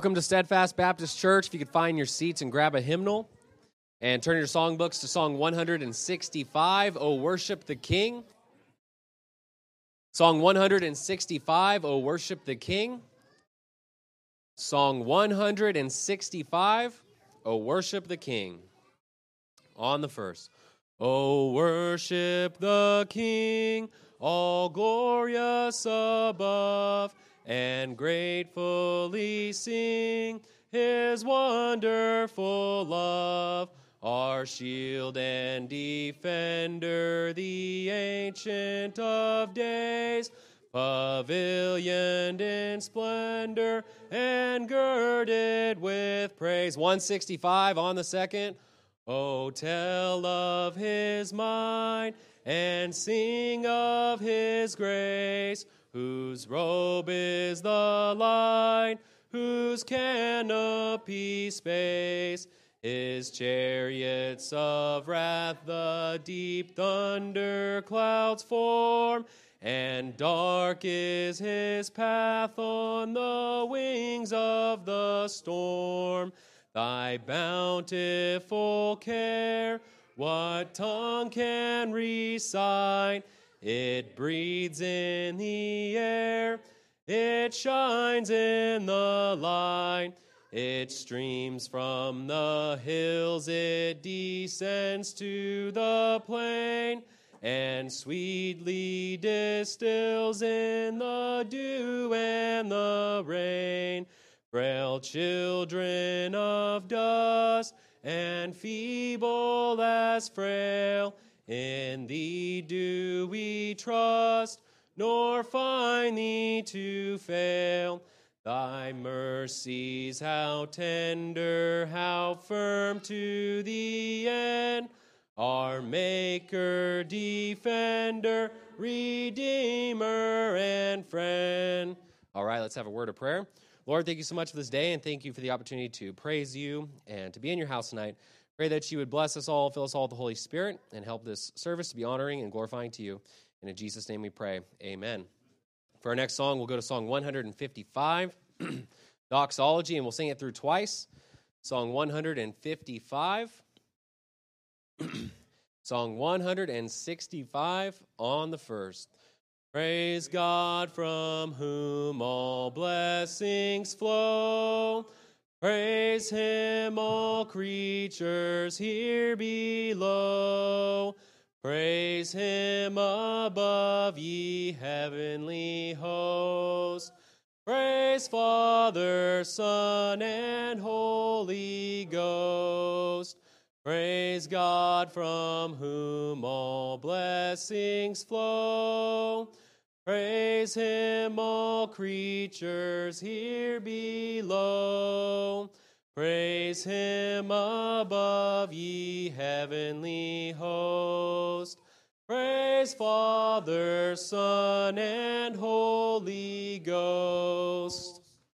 Welcome to Steadfast Baptist Church. If you could find your seats and grab a hymnal and turn your songbooks to Song 165, O Worship the King. Song 165, O Worship the King. Song 165, O Worship the King. On the first. O worship the King, all glorious above, and gratefully sing his wonderful love. Our shield and defender, the Ancient of Days, pavilioned in splendor and girded with praise. 165 on the second. Oh, tell of his might and sing of his grace, whose robe is the light, whose canopy space, his chariots of wrath the deep thunder clouds form, and dark is his path on the wings of the storm. Thy bountiful care, what tongue can recite? It breathes in the air, it shines in the light, it streams from the hills, it descends to the plain, and sweetly distills in the dew and the rain. Frail children of dust, and feeble as frail, in thee do we trust, nor find thee to fail. Thy mercies how tender, how firm to the end, our Maker, Defender, Redeemer, and Friend. All right, let's have a word of prayer. Lord, thank you so much for this day, and thank you for the opportunity to praise you and to be in your house tonight. Pray that you would bless us all, fill us all with the Holy Spirit, and help this service to be honoring and glorifying to you. And in Jesus' name we pray, amen. For our next song, we'll go to Song 155, Doxology, and we'll sing it through twice. Song 155, Song 165 on the first. Praise God from whom all blessings flow. Praise him, all creatures here below. Praise him above, ye heavenly hosts. Praise Father, Son, and Holy Ghost. Praise God from whom all blessings flow. Praise him, all creatures here below. Praise him above, ye heavenly host. Praise Father, Son, and Holy Ghost.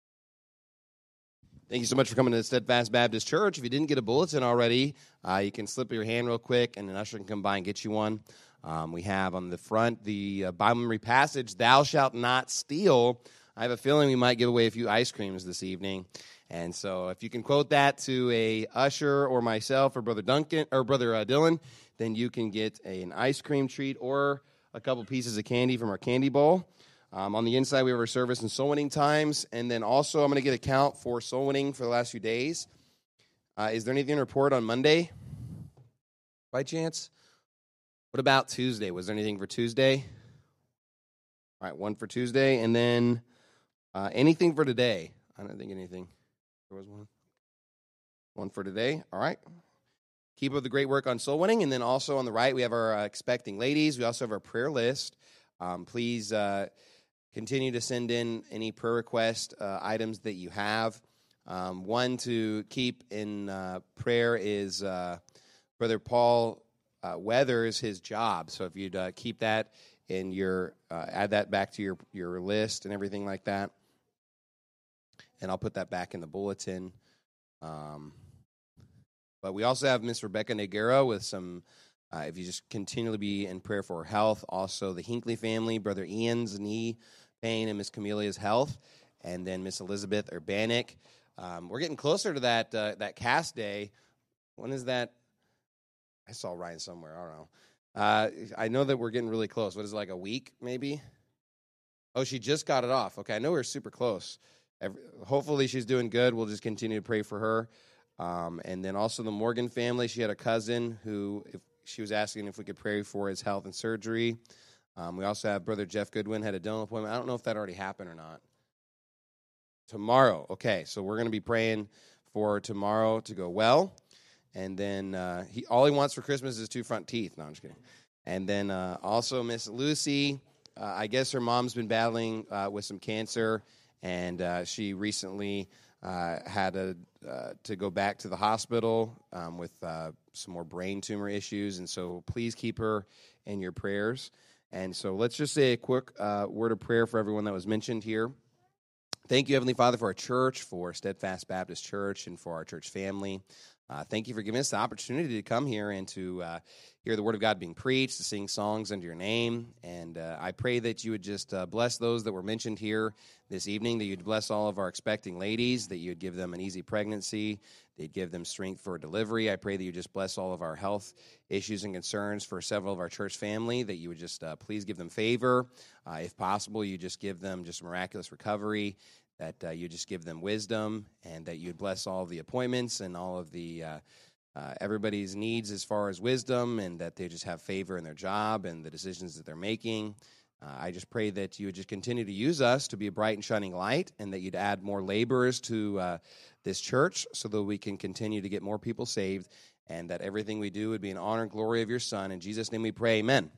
Thank you so much for coming to the Steadfast Baptist Church. If you didn't get a bulletin already, you can slip your hand real quick, and an usher can come by and get you one. We have on the front the Bible memory passage, Thou shalt not steal. I have a feeling we might give away a few ice creams this evening. And so if you can quote that to a usher or myself or Brother Duncan or Brother Dylan, then you can get an ice cream treat or a couple pieces of candy from our candy bowl. On the inside, we have our service and soul winning times. And then also, I'm going to get a count for soul winning for the last few days. Is there anything to report on Monday? By chance? What about Tuesday? Was there anything for Tuesday? All right, one for Tuesday. And then anything for today? I don't think anything. There was one. One for today. All right. Keep up the great work on soul winning. And then also on the right, we have our expecting ladies. We also have our prayer list. Please continue to send in any prayer request items that you have. One to keep in prayer is Brother Paul Weathers, his job. So if you'd keep that in your, add that back to your list and everything like that. And I'll put that back in the bulletin. But we also have Miss Rebecca Negera with some, if you just continually be in prayer for her health. Also the Hinckley family, Brother Ian's knee pain and Miss Camelia's health. And then Miss Elizabeth Urbanik. We're getting closer to that cast day. When is that? I saw Ryan somewhere. I don't know. I know that we're getting really close. What is it, like a week, maybe? Oh, she just got it off. Okay, I know we're super close. Hopefully she's doing good. We'll just continue to pray for her. And then also the Morgan family. She had a cousin who she was asking if we could pray for his health and surgery. We also have Brother Jeff Goodwin had a dental appointment. I don't know if that already happened or not. Tomorrow. Okay, so we're going to be praying for tomorrow to go well. And then all he wants for Christmas is 2 front teeth. No, I'm just kidding. And then also Miss Lucy, I guess her mom's been battling with some cancer, and she recently had to go back to the hospital with some more brain tumor issues. And so please keep her in your prayers. And so let's just say a quick word of prayer for everyone that was mentioned here. Thank you, Heavenly Father, for our church, for Steadfast Baptist Church, and for our church family. Thank you for giving us the opportunity to come here and to hear the Word of God being preached, to sing songs under your name. And I pray that you would just bless those that were mentioned here this evening, that you'd bless all of our expecting ladies, that you'd give them an easy pregnancy, that you'd give them strength for delivery. I pray that you just bless all of our health issues and concerns for several of our church family, that you would just please give them favor. If possible, you just give them just miraculous recovery, that you just give them wisdom, and that you'd bless all of the appointments and all of the everybody's needs as far as wisdom, and that they just have favor in their job and the decisions that they're making. I just pray that you would just continue to use us to be a bright and shining light, and that you'd add more laborers to this church so that we can continue to get more people saved, and that everything we do would be in honor and glory of your Son. In Jesus' name we pray, amen.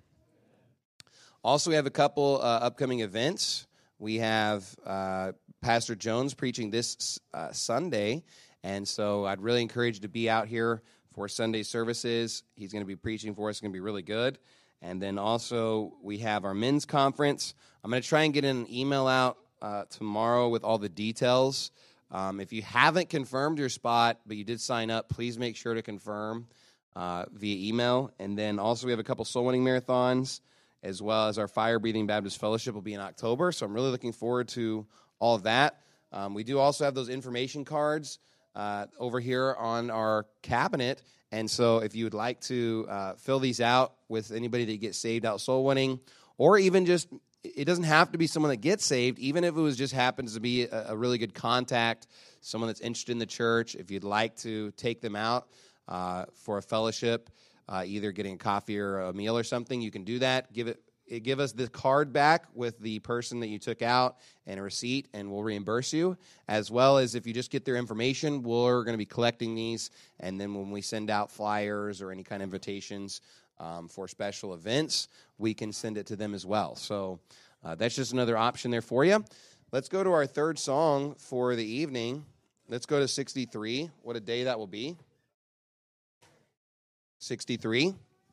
Also, we have a couple upcoming events. We have Pastor Jones preaching this Sunday, and so I'd really encourage you to be out here for Sunday services. He's going to be preaching for us. It's going to be really good. And then also we have our men's conference. I'm going to try and get an email out tomorrow with all the details. If you haven't confirmed your spot, but you did sign up, please make sure to confirm via email. And then also we have a couple soul winning marathons, as well as our Fire Breathing Baptist Fellowship will be in October. So I'm really looking forward to all of that. We do also have those information cards over here on our cabinet. And so if you would like to fill these out with anybody that gets saved out soul winning, or even just, it doesn't have to be someone that gets saved, even if it was just happens to be a really good contact, someone that's interested in the church, if you'd like to take them out for a fellowship, either getting a coffee or a meal or something, you can do that. Give us the card back with the person that you took out and a receipt, and we'll reimburse you. As well as if you just get their information, we're going to be collecting these, and then when we send out flyers or any kind of invitations for special events, we can send it to them as well. So that's just another option there for you. Let's go to our third song for the evening. Let's go to 63. What a day that will be. 63.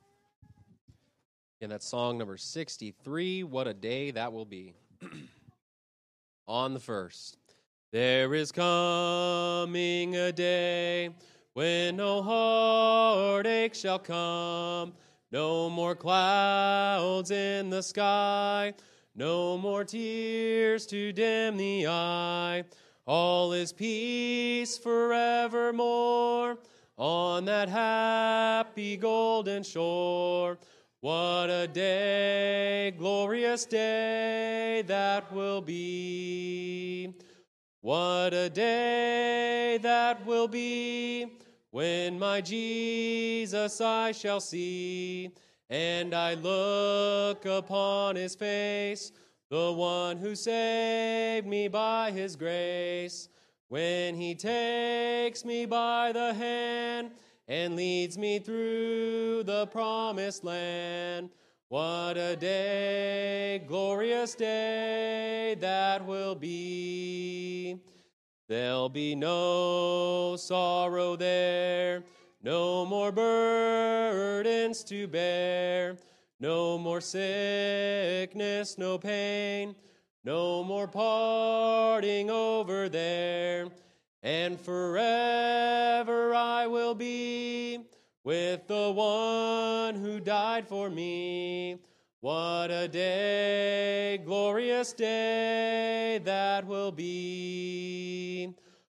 And that's song number 63, What a Day That Will Be. On the first. There is coming a day when no heartache shall come, no more clouds in the sky, no more tears to dim the eye. All is peace forevermore on that happy golden shore. What a day, glorious day that will be. What a day that will be when my Jesus I shall see, and I look upon his face, the one who saved me by his grace. When he takes me by the hand and leads me through the promised land. What a day, glorious day that will be. There'll be no sorrow there, no more burdens to bear, no more sickness, no pain, no more parting over there. And forever I will be with the one who died for me. What a day, glorious day that will be.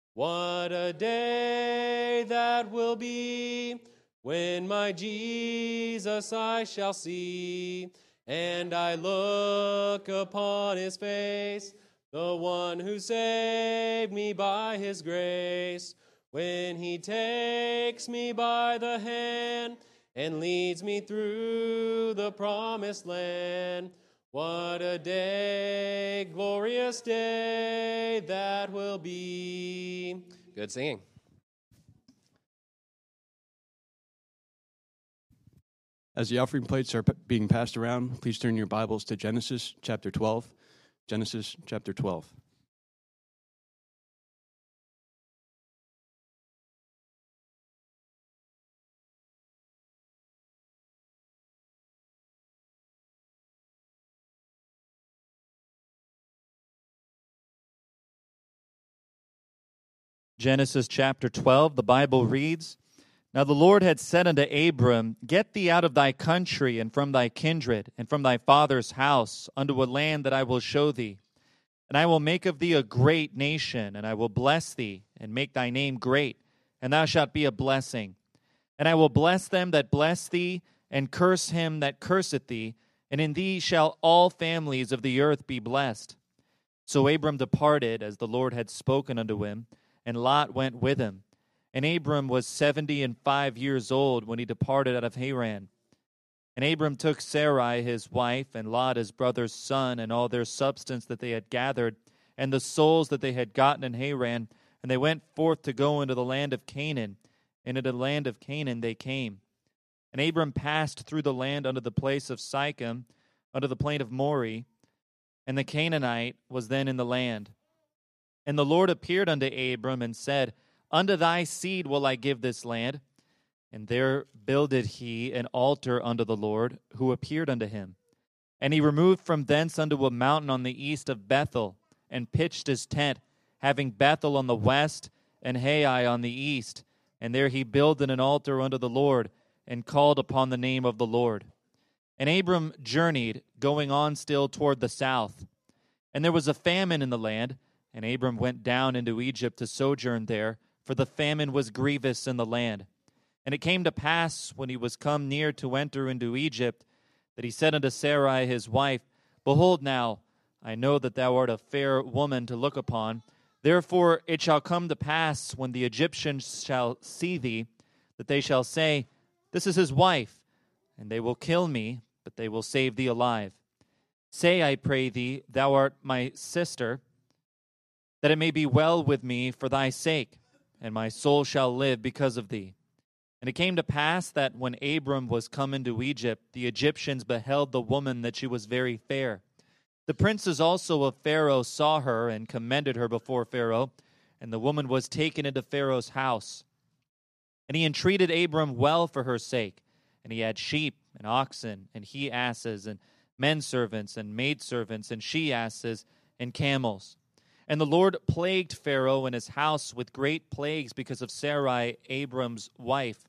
What a day that will be, when my Jesus I shall see, and I look upon his face, the one who saved me by his grace, when he takes me by the hand and leads me through the promised land. What a day, glorious day that will be. Good singing. As the offering plates are being passed around, please turn your Bibles to Genesis chapter 12. Genesis chapter 12. Genesis chapter 12, the Bible reads, Now the Lord had said unto Abram, Get thee out of thy country, and from thy kindred, and from thy father's house, unto a land that I will show thee. And I will make of thee a great nation, and I will bless thee, and make thy name great, and thou shalt be a blessing. And I will bless them that bless thee, and curse him that curseth thee, and in thee shall all families of the earth be blessed. So Abram departed, as the Lord had spoken unto him, and Lot went with him. And Abram was 75 years old when he departed out of Haran. And Abram took Sarai his wife, and Lot his brother's son, and all their substance that they had gathered, and the souls that they had gotten in Haran, and they went forth to go into the land of Canaan. And into the land of Canaan they came. And Abram passed through the land unto the place of Sichem, unto the plain of Moreh, and the Canaanite was then in the land. And the Lord appeared unto Abram and said, Unto thy seed will I give this land. And there builded he an altar unto the Lord, who appeared unto him. And he removed from thence unto a mountain on the east of Bethel, and pitched his tent, having Bethel on the west, and Hai on the east. And there he builded an altar unto the Lord, and called upon the name of the Lord. And Abram journeyed, going on still toward the south. And there was a famine in the land, and Abram went down into Egypt to sojourn there, for the famine was grievous in the land. And it came to pass, when he was come near to enter into Egypt, that he said unto Sarai his wife, Behold now, I know that thou art a fair woman to look upon. Therefore it shall come to pass, when the Egyptians shall see thee, that they shall say, This is his wife, and they will kill me, but they will save thee alive. Say, I pray thee, thou art my sister, that it may be well with me for thy sake, and my soul shall live because of thee. And it came to pass that when Abram was come into Egypt, the Egyptians beheld the woman that she was very fair. The princes also of Pharaoh saw her, and commended her before Pharaoh, and the woman was taken into Pharaoh's house. And he entreated Abram well for her sake, and he had sheep and oxen, and he-asses, and men servants, and maidservants, and she-asses, and camels. And the Lord plagued Pharaoh and his house with great plagues because of Sarai, Abram's wife.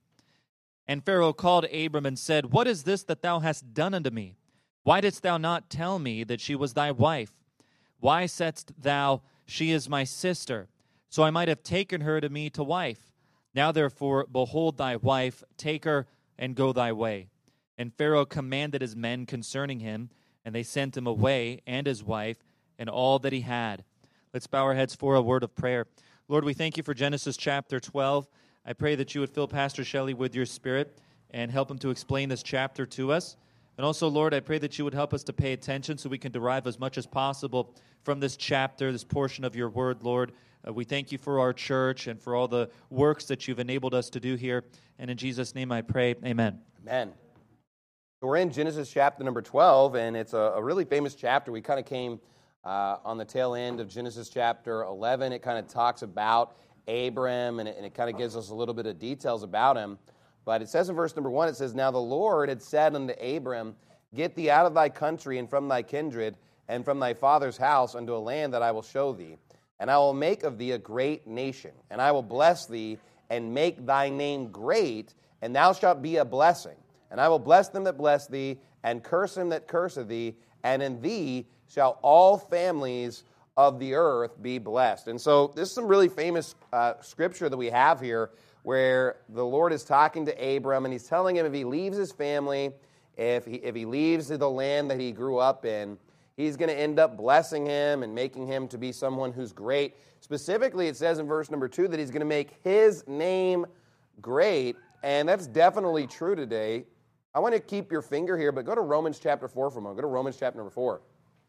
And Pharaoh called Abram and said, What is this that thou hast done unto me? Why didst thou not tell me that she was thy wife? Why saidst thou, She is my sister? So I might have taken her to me to wife. Now therefore, behold thy wife, take her, and go thy way. And Pharaoh commanded his men concerning him, and they sent him away, and his wife, and all that he had. Let's bow our heads for a word of prayer. Lord, we thank you for Genesis chapter 12. I pray that you would fill Pastor Shelley with your Spirit and help him to explain this chapter to us. And also, Lord, I pray that you would help us to pay attention so we can derive as much as possible from this chapter, this portion of your word, Lord. We thank you for our church and for all the works that you've enabled us to do here. And in Jesus' name I pray, amen. Amen. So we're in Genesis chapter number 12, and it's a really famous chapter. We kind of came on the tail end of Genesis chapter 11. It kind of talks about Abram, and it kind of gives us a little bit of details about him. But it says in verse number 1, it says, Now the Lord had said unto Abram, Get thee out of thy country and from thy kindred and from thy father's house unto a land that I will show thee. And I will make of thee a great nation, and I will bless thee and make thy name great, and thou shalt be a blessing. And I will bless them that bless thee, and curse him that curseth thee, and in thee shall all families of the earth be blessed. And so this is some really famous scripture that we have here where the Lord is talking to Abram, and he's telling him if he leaves his family, if he leaves the land that he grew up in, he's going to end up blessing him and making him to be someone who's great. Specifically, it says in verse number 2 that he's going to make his name great, and that's definitely true today. I want to keep your finger here, but go to Romans chapter 4 for a moment. Go to Romans chapter number 4.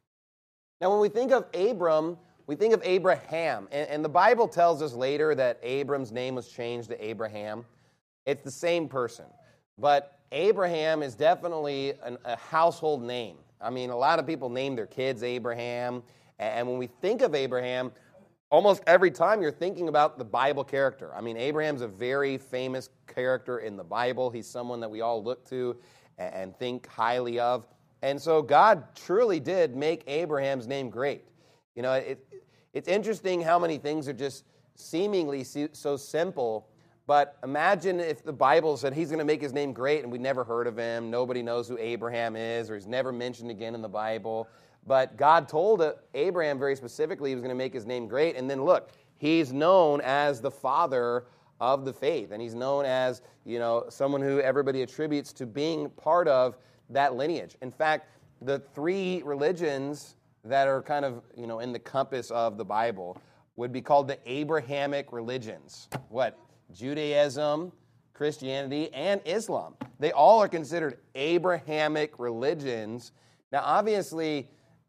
Now, when we think of Abram, we think of Abraham, and the Bible tells us later that Abram's name was changed to Abraham. It's the same person, but Abraham is definitely a household name. I mean, a lot of people name their kids Abraham, and when we think of Abraham, almost every time you're thinking about the Bible character. I mean, Abraham's a very famous character in the Bible. He's someone that we all look to and think highly of. And so God truly did make Abraham's name great. You know, it's interesting how many things are just seemingly so simple, but imagine if the Bible said he's going to make his name great and we never heard of him, nobody knows who Abraham is, or he's never mentioned again in the Bible. But God told Abraham very specifically he was going to make his name great, and then look, he's known as the father of the faith, and he's known as, you know, someone who everybody attributes to being part of that lineage. In fact, the three religions that are kind of, you know, in the compass of the Bible would be called the Abrahamic religions. What? Judaism, Christianity, and Islam. They all are considered Abrahamic religions. Now, obviously,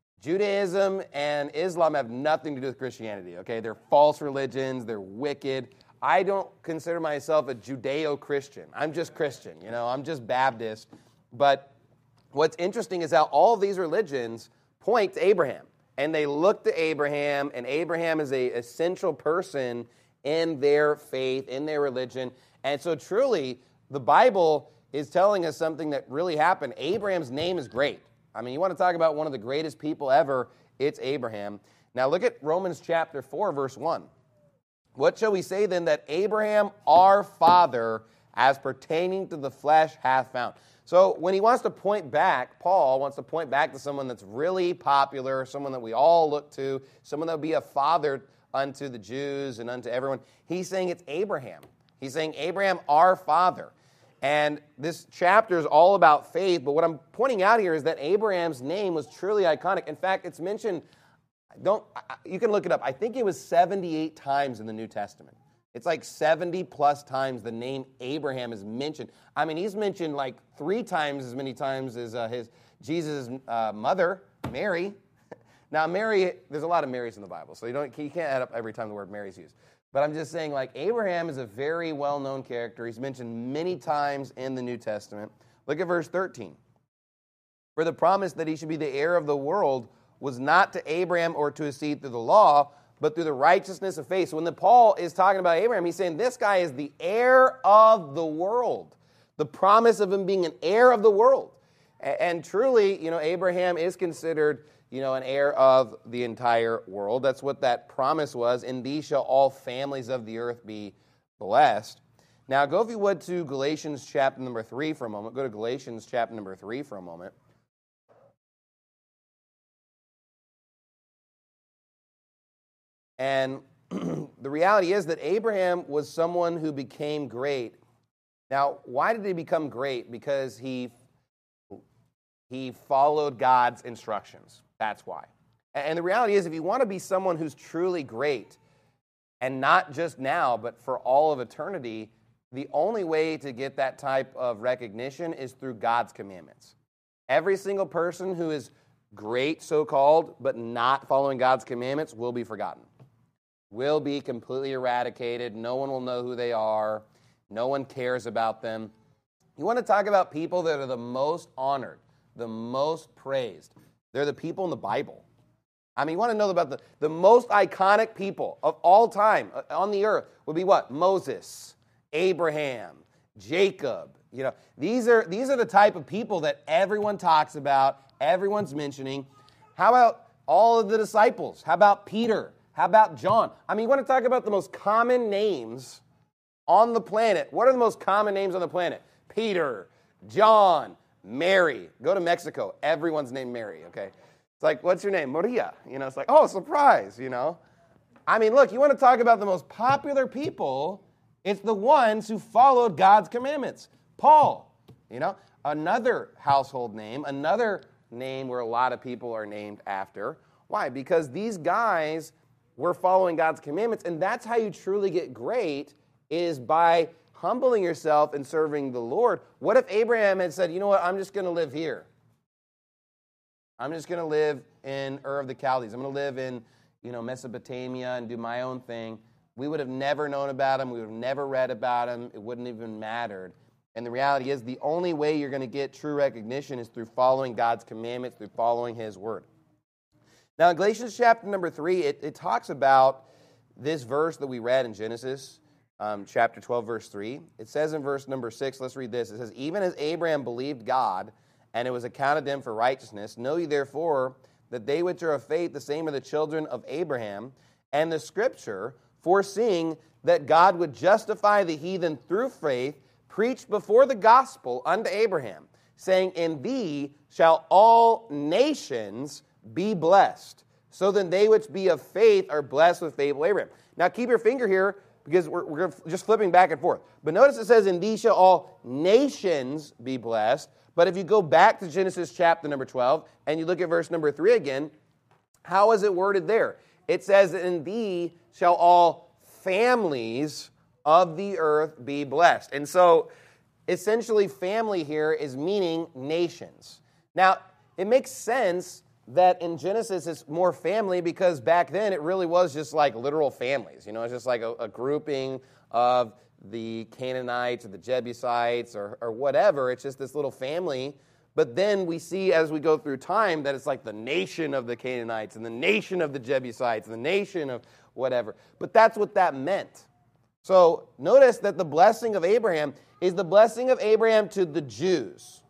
Judaism and Islam have nothing to do with Christianity, okay? They're false religions. They're wicked. I don't consider myself a Judeo-Christian. I'm just Christian, you know? I'm just Baptist. But what's interesting is how all of these religions point to Abraham. And they look to Abraham, and Abraham is an essential person in their faith, in their religion. And so truly, the Bible is telling us something that really happened. Abraham's name is great. I mean, you want to talk about one of the greatest people ever, it's Abraham. Now look at Romans chapter 4, verse 1. What shall we say then that Abraham, our father, as pertaining to the flesh, hath found? So when he wants to point back, Paul wants to point back to someone that's really popular, someone that we all look to, someone that would be a father unto the Jews and unto everyone. He's saying it's Abraham. He's saying, Abraham, our father. And this chapter is all about faith, but what I'm pointing out here is that Abraham's name was truly iconic. In fact, it's mentioned, you can look it up, I think it was 78 times in the New Testament. It's like 70 plus times the name Abraham is mentioned. I mean, he's mentioned like 3 times as many times as Jesus' mother, Mary. Now, Mary, there's a lot of Marys in the Bible, so you can't add up every time the word Mary's used. But I'm just saying, like, Abraham is a very well-known character. He's mentioned many times in the New Testament. Look at verse 13. For the promise that he should be the heir of the world was not to Abraham or to his seed through the law, but through the righteousness of faith. So when Paul is talking about Abraham, he's saying this guy is the heir of the world. The promise of him being an heir of the world. And truly, you know, Abraham is considered, you know, an heir of the entire world. That's what that promise was. In thee shall all families of the earth be blessed. Now, go, if you would, to Galatians chapter number 3 for a moment. Go to Galatians chapter number 3 for a moment. And the reality is that Abraham was someone who became great. Now, why did he become great? Because he followed God's instructions. That's why. And the reality is, if you want to be someone who's truly great, and not just now, but for all of eternity, the only way to get that type of recognition is through God's commandments. Every single person who is great, so-called, but not following God's commandments will be forgotten. Will be completely eradicated. No one will know who they are. No one cares about them. You want to talk about people that are the most honored, the most praised. They're the people in the Bible. I mean, you want to know about the most iconic people of all time on the earth would be what? Moses, Abraham, Jacob. You know, these are the type of people that everyone talks about, everyone's mentioning. How about all of the disciples? How about Peter? How about John? I mean, you want to talk about the most common names on the planet. What are the most common names on the planet? Peter, John, Mary. Go to Mexico. Everyone's named Mary, okay? It's like, what's your name? Maria. It's like, oh, surprise, I mean, look, you want to talk about the most popular people, it's the ones who followed God's commandments. Paul, another household name, another name where a lot of people are named after. Why? Because these guys were following God's commandments, and that's how you truly get great, is by humbling yourself and serving the Lord. What if Abraham had said, you know what, I'm just going to live here. I'm just going to live in Ur of the Chaldees. I'm going to live in, Mesopotamia and do my own thing. We would have never known about him. We would have never read about him. It wouldn't have even mattered. And the reality is the only way you're going to get true recognition is through following God's commandments, through following his word. Now, in Galatians chapter number 3, it talks about this verse that we read in Genesis chapter 12, verse 3. It says in verse number 6, let's read this. It says, even as Abraham believed God, and it was accounted to him for righteousness, know ye therefore that they which are of faith, the same are the children of Abraham. And the Scripture, foreseeing that God would justify the heathen through faith, preached before the gospel unto Abraham, saying, in thee shall all nations be blessed. So then they which be of faith are blessed with faithful Abraham. Now keep your finger here, because we're just flipping back and forth. But notice it says, in thee shall all nations be blessed. But if you go back to Genesis chapter number 12, and you look at verse number 3 again, how is it worded there? It says, in thee shall all families of the earth be blessed. And so, essentially, family here is meaning nations. Now, it makes sense that in Genesis it's more family, because back then it really was just like literal families. It's just like a grouping of the Canaanites or the Jebusites or whatever. It's just this little family. But then we see as we go through time that it's like the nation of the Canaanites and the nation of the Jebusites and the nation of whatever. But that's what that meant. So notice that the blessing of Abraham is the blessing of Abraham to the Jews.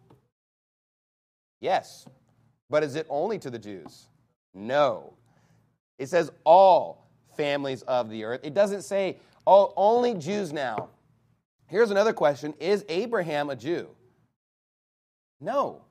Yes. But is it only to the Jews? No. It says all families of the earth. It doesn't say, oh, only Jews now. Here's another question. Is Abraham a Jew? No.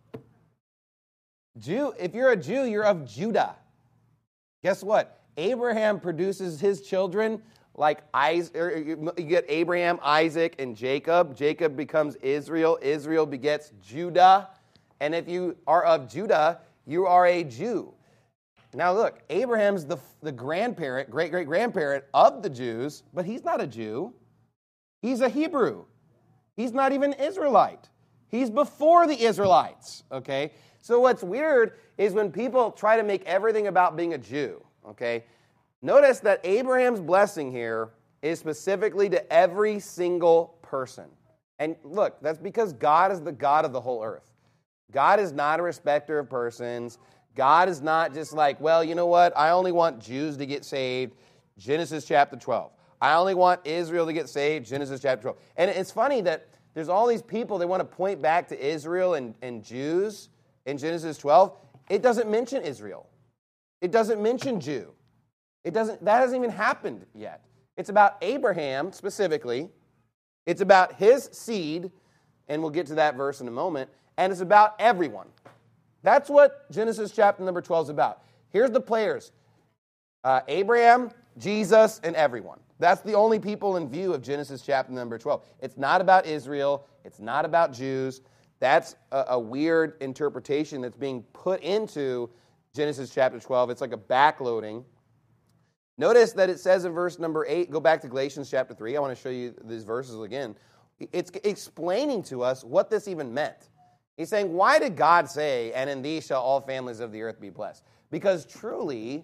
If you're a Jew, you're of Judah. Guess what? Abraham produces his children like Isaac. You get Abraham, Isaac, and Jacob. Jacob becomes Israel. Israel begets Judah. And if you are of Judah, you are a Jew. Now look, Abraham's the grandparent, great-great-grandparent of the Jews, but he's not a Jew. He's a Hebrew. He's not even Israelite. He's before the Israelites, okay? So what's weird is when people try to make everything about being a Jew, okay? Notice that Abraham's blessing here is specifically to every single person. And look, that's because God is the God of the whole earth. God is not a respecter of persons. God is not just like, well, you know what? I only want Jews to get saved. Genesis chapter 12. I only want Israel to get saved. Genesis chapter 12. And it's funny that there's all these people, they want to point back to Israel and Jews in Genesis 12. It doesn't mention Israel. It doesn't mention Jew. That hasn't even happened yet. It's about Abraham specifically. It's about his seed, and we'll get to that verse in a moment. And it's about everyone. That's what Genesis chapter number 12 is about. Here's the players. Abraham, Jesus, and everyone. That's the only people in view of Genesis chapter number 12. It's not about Israel. It's not about Jews. That's a weird interpretation that's being put into Genesis chapter 12. It's like a backloading. Notice that it says in verse number 8, go back to Galatians chapter 3. I want to show you these verses again. It's explaining to us what this even meant. He's saying, why did God say, and in thee shall all families of the earth be blessed? Because truly,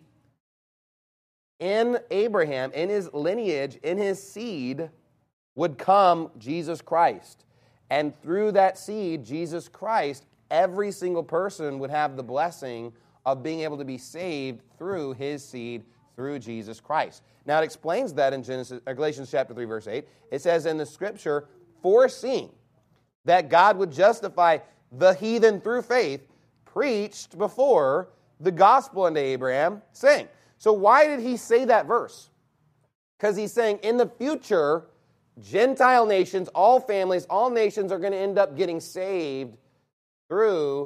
in Abraham, in his lineage, in his seed, would come Jesus Christ. And through that seed, Jesus Christ, every single person would have the blessing of being able to be saved through his seed, through Jesus Christ. Now, it explains that in Galatians chapter 3, verse 8. It says in the Scripture, foreseeing that God would justify the heathen through faith, preached before the gospel unto Abraham, saying. So why did he say that verse? Because he's saying in the future, Gentile nations, all families, all nations are going to end up getting saved through,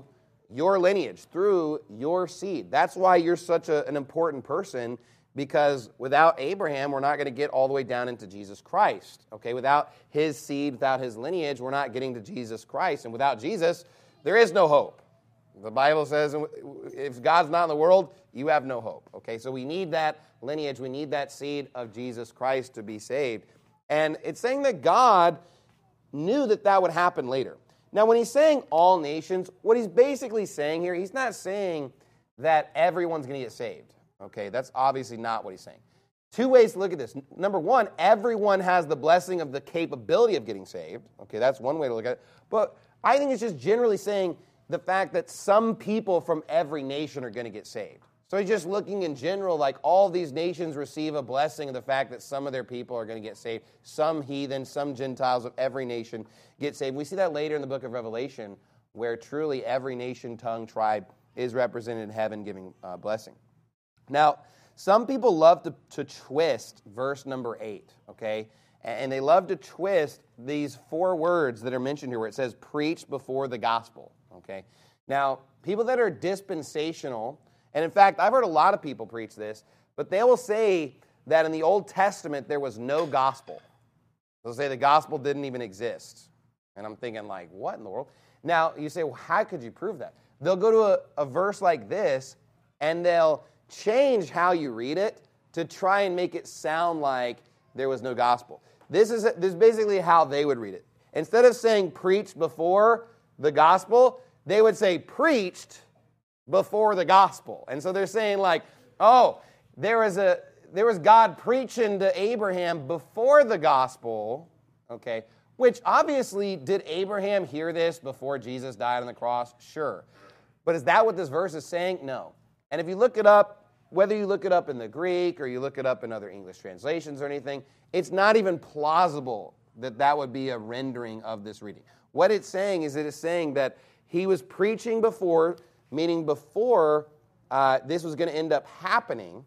your lineage, through your seed. That's why you're such an important person, because without Abraham, we're not going to get all the way down into Jesus Christ. Okay, without his seed, without his lineage, we're not getting to Jesus Christ. And without Jesus, there is no hope. The Bible says if God's not in the world, you have no hope. Okay, so we need that lineage. We need that seed of Jesus Christ to be saved. And it's saying that God knew that that would happen later. Now, when he's saying all nations, what he's basically saying here, he's not saying that everyone's going to get saved. Okay, that's obviously not what he's saying. Two ways to look at this. Number one, everyone has the blessing of the capability of getting saved. Okay, that's one way to look at it. But I think it's just generally saying the fact that some people from every nation are going to get saved. So he's just looking in general, like all these nations receive a blessing of the fact that some of their people are going to get saved. Some heathen, some Gentiles of every nation get saved. We see that later in the book of Revelation, where truly every nation, tongue, tribe is represented in heaven giving blessing. Now, some people love to twist verse number 8, okay? And they love to twist these 4 words that are mentioned here where it says, preach before the gospel, okay? Now, people that are dispensational, and in fact, I've heard a lot of people preach this, but they will say that in the Old Testament there was no gospel. They'll say the gospel didn't even exist. And I'm thinking, like, what in the world? Now, you say, well, how could you prove that? They'll go to a verse like this, and they'll change how you read it to try and make it sound like there was no gospel. This is basically how they would read it. Instead of saying preached before the gospel, they would say preached before the gospel. And so they're saying like, oh, there was God preaching to Abraham before the gospel, okay, which obviously, did Abraham hear this before Jesus died on the cross? Sure. But is that what this verse is saying? No. And if you look it up, whether you look it up in the Greek or you look it up in other English translations or anything, it's not even plausible that that would be a rendering of this reading. What it's saying is it is saying that he was preaching before, meaning before this was going to end up happening.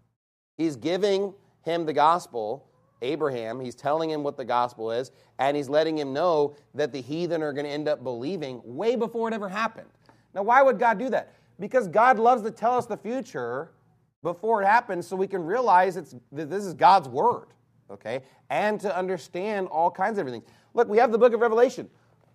He's giving him the gospel, Abraham. He's telling him what the gospel is, and he's letting him know that the heathen are going to end up believing way before it ever happened. Now, why would God do that? Because God loves to tell us the future before it happens so we can realize that this is God's word, okay? And to understand all kinds of everything. Look, we have the book of Revelation.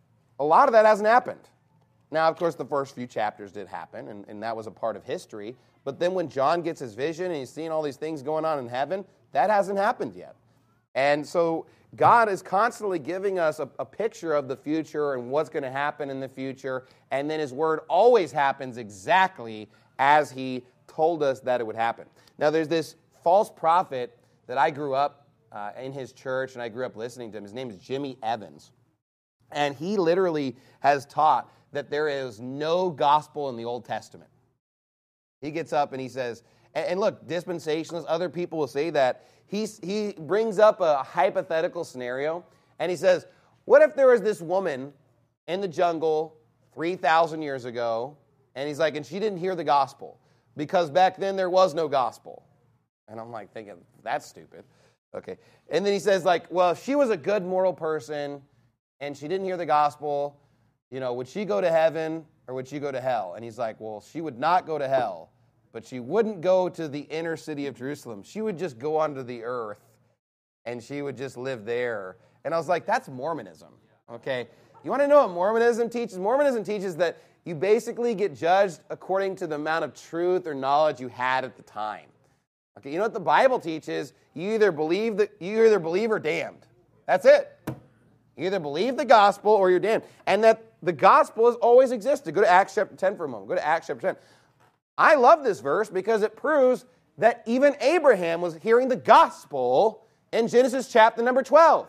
A lot of that hasn't happened. Now, of course, the first few chapters did happen, and that was a part of history. But then when John gets his vision and he's seeing all these things going on in heaven, that hasn't happened yet. And so God is constantly giving us a picture of the future and what's going to happen in the future, and then his word always happens exactly as he told us that it would happen. Now, there's this false prophet that I grew up in his church, and I grew up listening to him. His name is Jimmy Evans. And he literally has taught that there is no gospel in the Old Testament. He gets up and he says, and look, dispensationalists, other people will say that. He brings up a hypothetical scenario, and he says, what if there was this woman in the jungle 3,000 years ago, and he's like, and she didn't hear the gospel, because back then there was no gospel. And I'm like thinking, that's stupid. Okay. And then he says like, well, if she was a good moral person, and she didn't hear the gospel, would she go to heaven or would she go to hell? And he's like, well, she would not go to hell, but she wouldn't go to the inner city of Jerusalem. She would just go onto the earth, and she would just live there. And I was like, that's Mormonism, okay? You want to know what Mormonism teaches? Mormonism teaches that you basically get judged according to the amount of truth or knowledge you had at the time. Okay, you know what the Bible teaches? You either believe or damned. That's it. You either believe the gospel or you're damned. And that the gospel has always existed. Go to Acts chapter 10 for a moment. Go to Acts chapter 10. I love this verse because it proves that even Abraham was hearing the gospel in Genesis chapter number 12.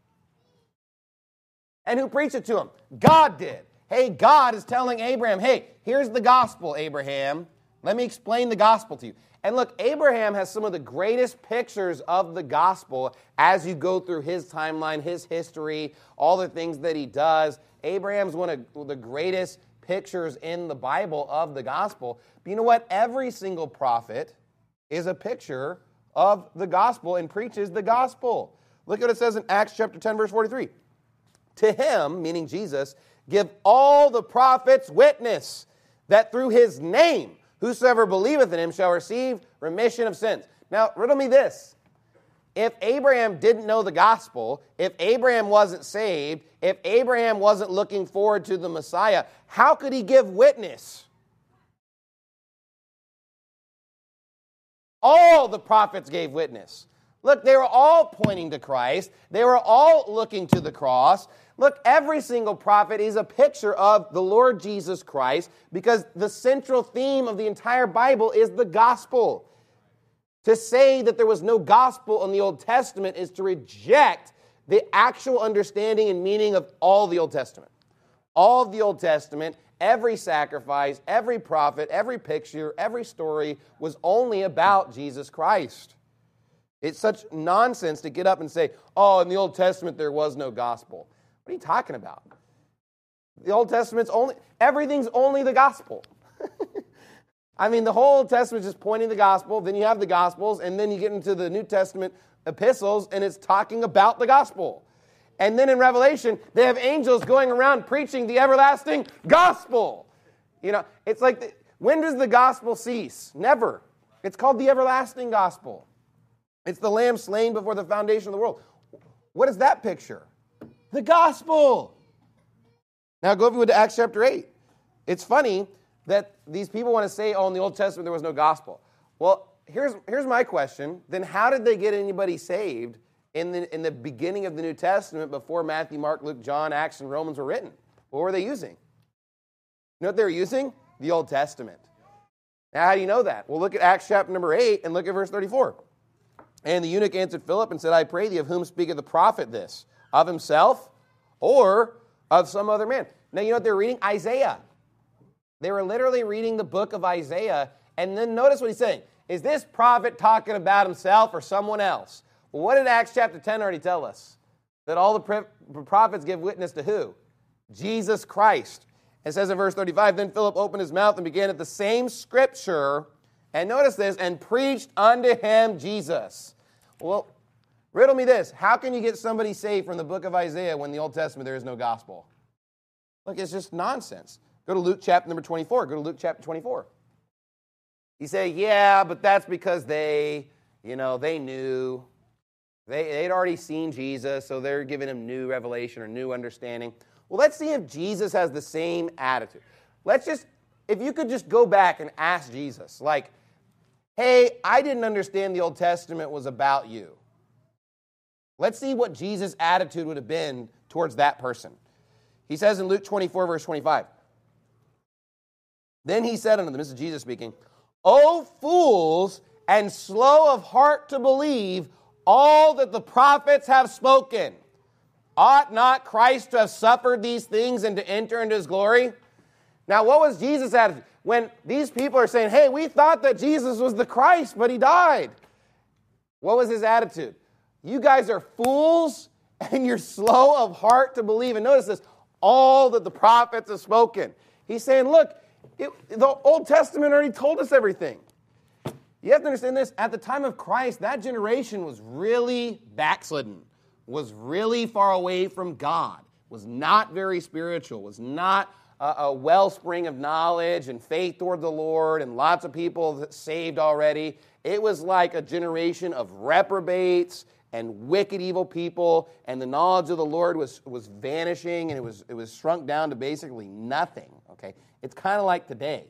And who preached it to him? God did. Hey, God is telling Abraham, hey, here's the gospel, Abraham. Let me explain the gospel to you. And look, Abraham has some of the greatest pictures of the gospel as you go through his timeline, his history, all the things that he does. Abraham's one of the greatest pictures in the Bible of the gospel. But you know what? Every single prophet is a picture of the gospel and preaches the gospel. Look what it says in Acts chapter 10, verse 43. To him, meaning Jesus, give all the prophets witness that through his name, whosoever believeth in him shall receive remission of sins. Now, riddle me this. If Abraham didn't know the gospel, if Abraham wasn't saved, if Abraham wasn't looking forward to the Messiah, how could he give witness? All the prophets gave witness. Look, they were all pointing to Christ. They were all looking to the cross. Look, every single prophet is a picture of the Lord Jesus Christ because the central theme of the entire Bible is the gospel. To say that there was no gospel in the Old Testament is to reject the actual understanding and meaning of all the Old Testament. All of the Old Testament, every sacrifice, every prophet, every picture, every story was only about Jesus Christ. It's such nonsense to get up and say, oh, in the Old Testament there was no gospel. What are you talking about? The Old Testament's everything's only the gospel. I mean, the whole Old Testament is just pointing the gospel, then you have the Gospels, and then you get into the New Testament epistles, and it's talking about the gospel. And then in Revelation, they have angels going around preaching the everlasting gospel. You know, it's like, when does the gospel cease? Never. It's called the everlasting gospel. It's the Lamb slain before the foundation of the world. What is that picture? The gospel. Now go over to Acts chapter 8. It's funny that these people want to say, oh, in the Old Testament there was no gospel. Well, here's my question. Then how did they get anybody saved in the beginning of the New Testament before Matthew, Mark, Luke, John, Acts, and Romans were written? What were they using? You know what they were using? The Old Testament. Now, how do you know that? Well, look at Acts chapter number 8 and look at verse 34. And the eunuch answered Philip and said, I pray thee, of whom speaketh the prophet this? Of himself or of some other man? Now, you know what they're reading? Isaiah. They were literally reading the book of Isaiah. And then notice what he's saying. Is this prophet talking about himself or someone else? Well, what did Acts chapter 10 already tell us? That all the prophets give witness to who? Jesus Christ. It says in verse 35, then Philip opened his mouth and began at the same scripture, and notice this, and preached unto him Jesus. Well, riddle me this. How can you get somebody saved from the book of Isaiah when in the Old Testament there is no gospel? Look, it's just nonsense. Go to Luke chapter number 24. Go to Luke chapter 24. You say, yeah, but that's because they knew. They'd already seen Jesus, so they're giving him new revelation or new understanding. Well, let's see if Jesus has the same attitude. If you could just go back and ask Jesus, like, hey, I didn't understand the Old Testament was about you. Let's see what Jesus' attitude would have been towards that person. He says in Luke 24, verse 25, then he said unto them, this is Jesus speaking, O fools, and slow of heart to believe all that the prophets have spoken. Ought not Christ to have suffered these things and to enter into his glory? Now, what was Jesus' attitude? When these people are saying, hey, we thought that Jesus was the Christ, but he died. What was his attitude? You guys are fools, and you're slow of heart to believe. And notice this, all that the prophets have spoken. He's saying, look, the Old Testament already told us everything. You have to understand this. At the time of Christ, that generation was really backslidden, was really far away from God, was not very spiritual, was not a wellspring of knowledge and faith toward the Lord, and lots of people saved already. It was like a generation of reprobates and wicked, evil people, and the knowledge of the Lord was vanishing, and it was shrunk down to basically nothing. Okay, it's kind of like today.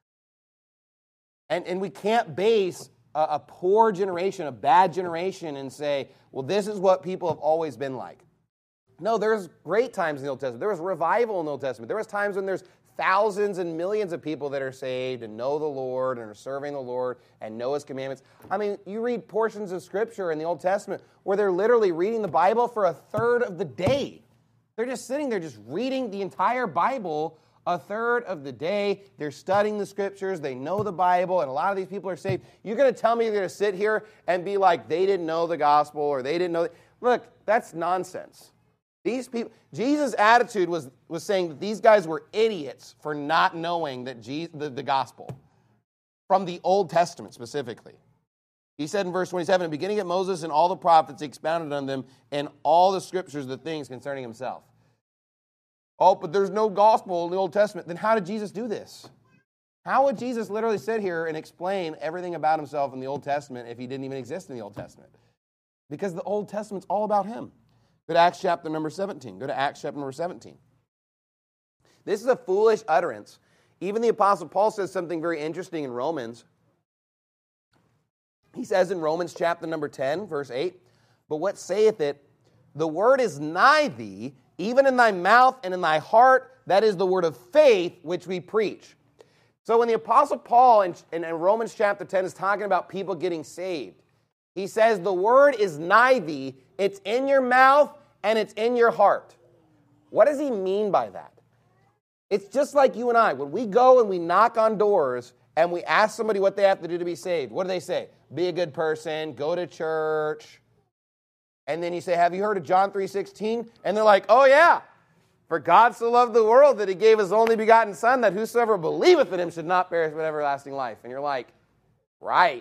And we can't base a poor generation, a bad generation, and say, well, this is what people have always been like. No, there's great times in the Old Testament. There was revival in the Old Testament. There was times when there's thousands and millions of people that are saved and know the Lord and are serving the Lord and know his commandments. I mean, you read portions of Scripture in the Old Testament where they're literally reading the Bible for a third of the day. They're just sitting there just reading the entire Bible a third of the day. They're studying the Scriptures. They know the Bible, and a lot of these people are saved. You're going to tell me you're going to sit here and be like, they didn't know the gospel or they didn't know. Look, that's nonsense. These people, Jesus' attitude was saying that these guys were idiots for not knowing that the gospel from the Old Testament specifically. He said in verse 27, beginning at Moses and all the prophets, he expounded on them and all the Scriptures, the things concerning himself. Oh, but there's no gospel in the Old Testament. Then how did Jesus do this? How would Jesus literally sit here and explain everything about himself in the Old Testament if he didn't even exist in the Old Testament? Because the Old Testament's all about him. Go to Acts chapter number 17. Go to Acts chapter number 17. This is a foolish utterance. Even the Apostle Paul says something very interesting in Romans. He says in Romans chapter number 10, verse 8, "But what saith it? The word is nigh thee, even in thy mouth and in thy heart. That is the word of faith which we preach." So when the Apostle Paul in Romans chapter 10 is talking about people getting saved, he says the word is nigh thee, it's in your mouth and it's in your heart. What does he mean by that? It's just like you and I. When we go and we knock on doors and we ask somebody what they have to do to be saved, what do they say? Be a good person, go to church. And then you say, have you heard of John 3:16? And they're like, oh yeah. For God so loved the world that he gave his only begotten Son, that whosoever believeth in him should not perish but have everlasting life. And you're like, right.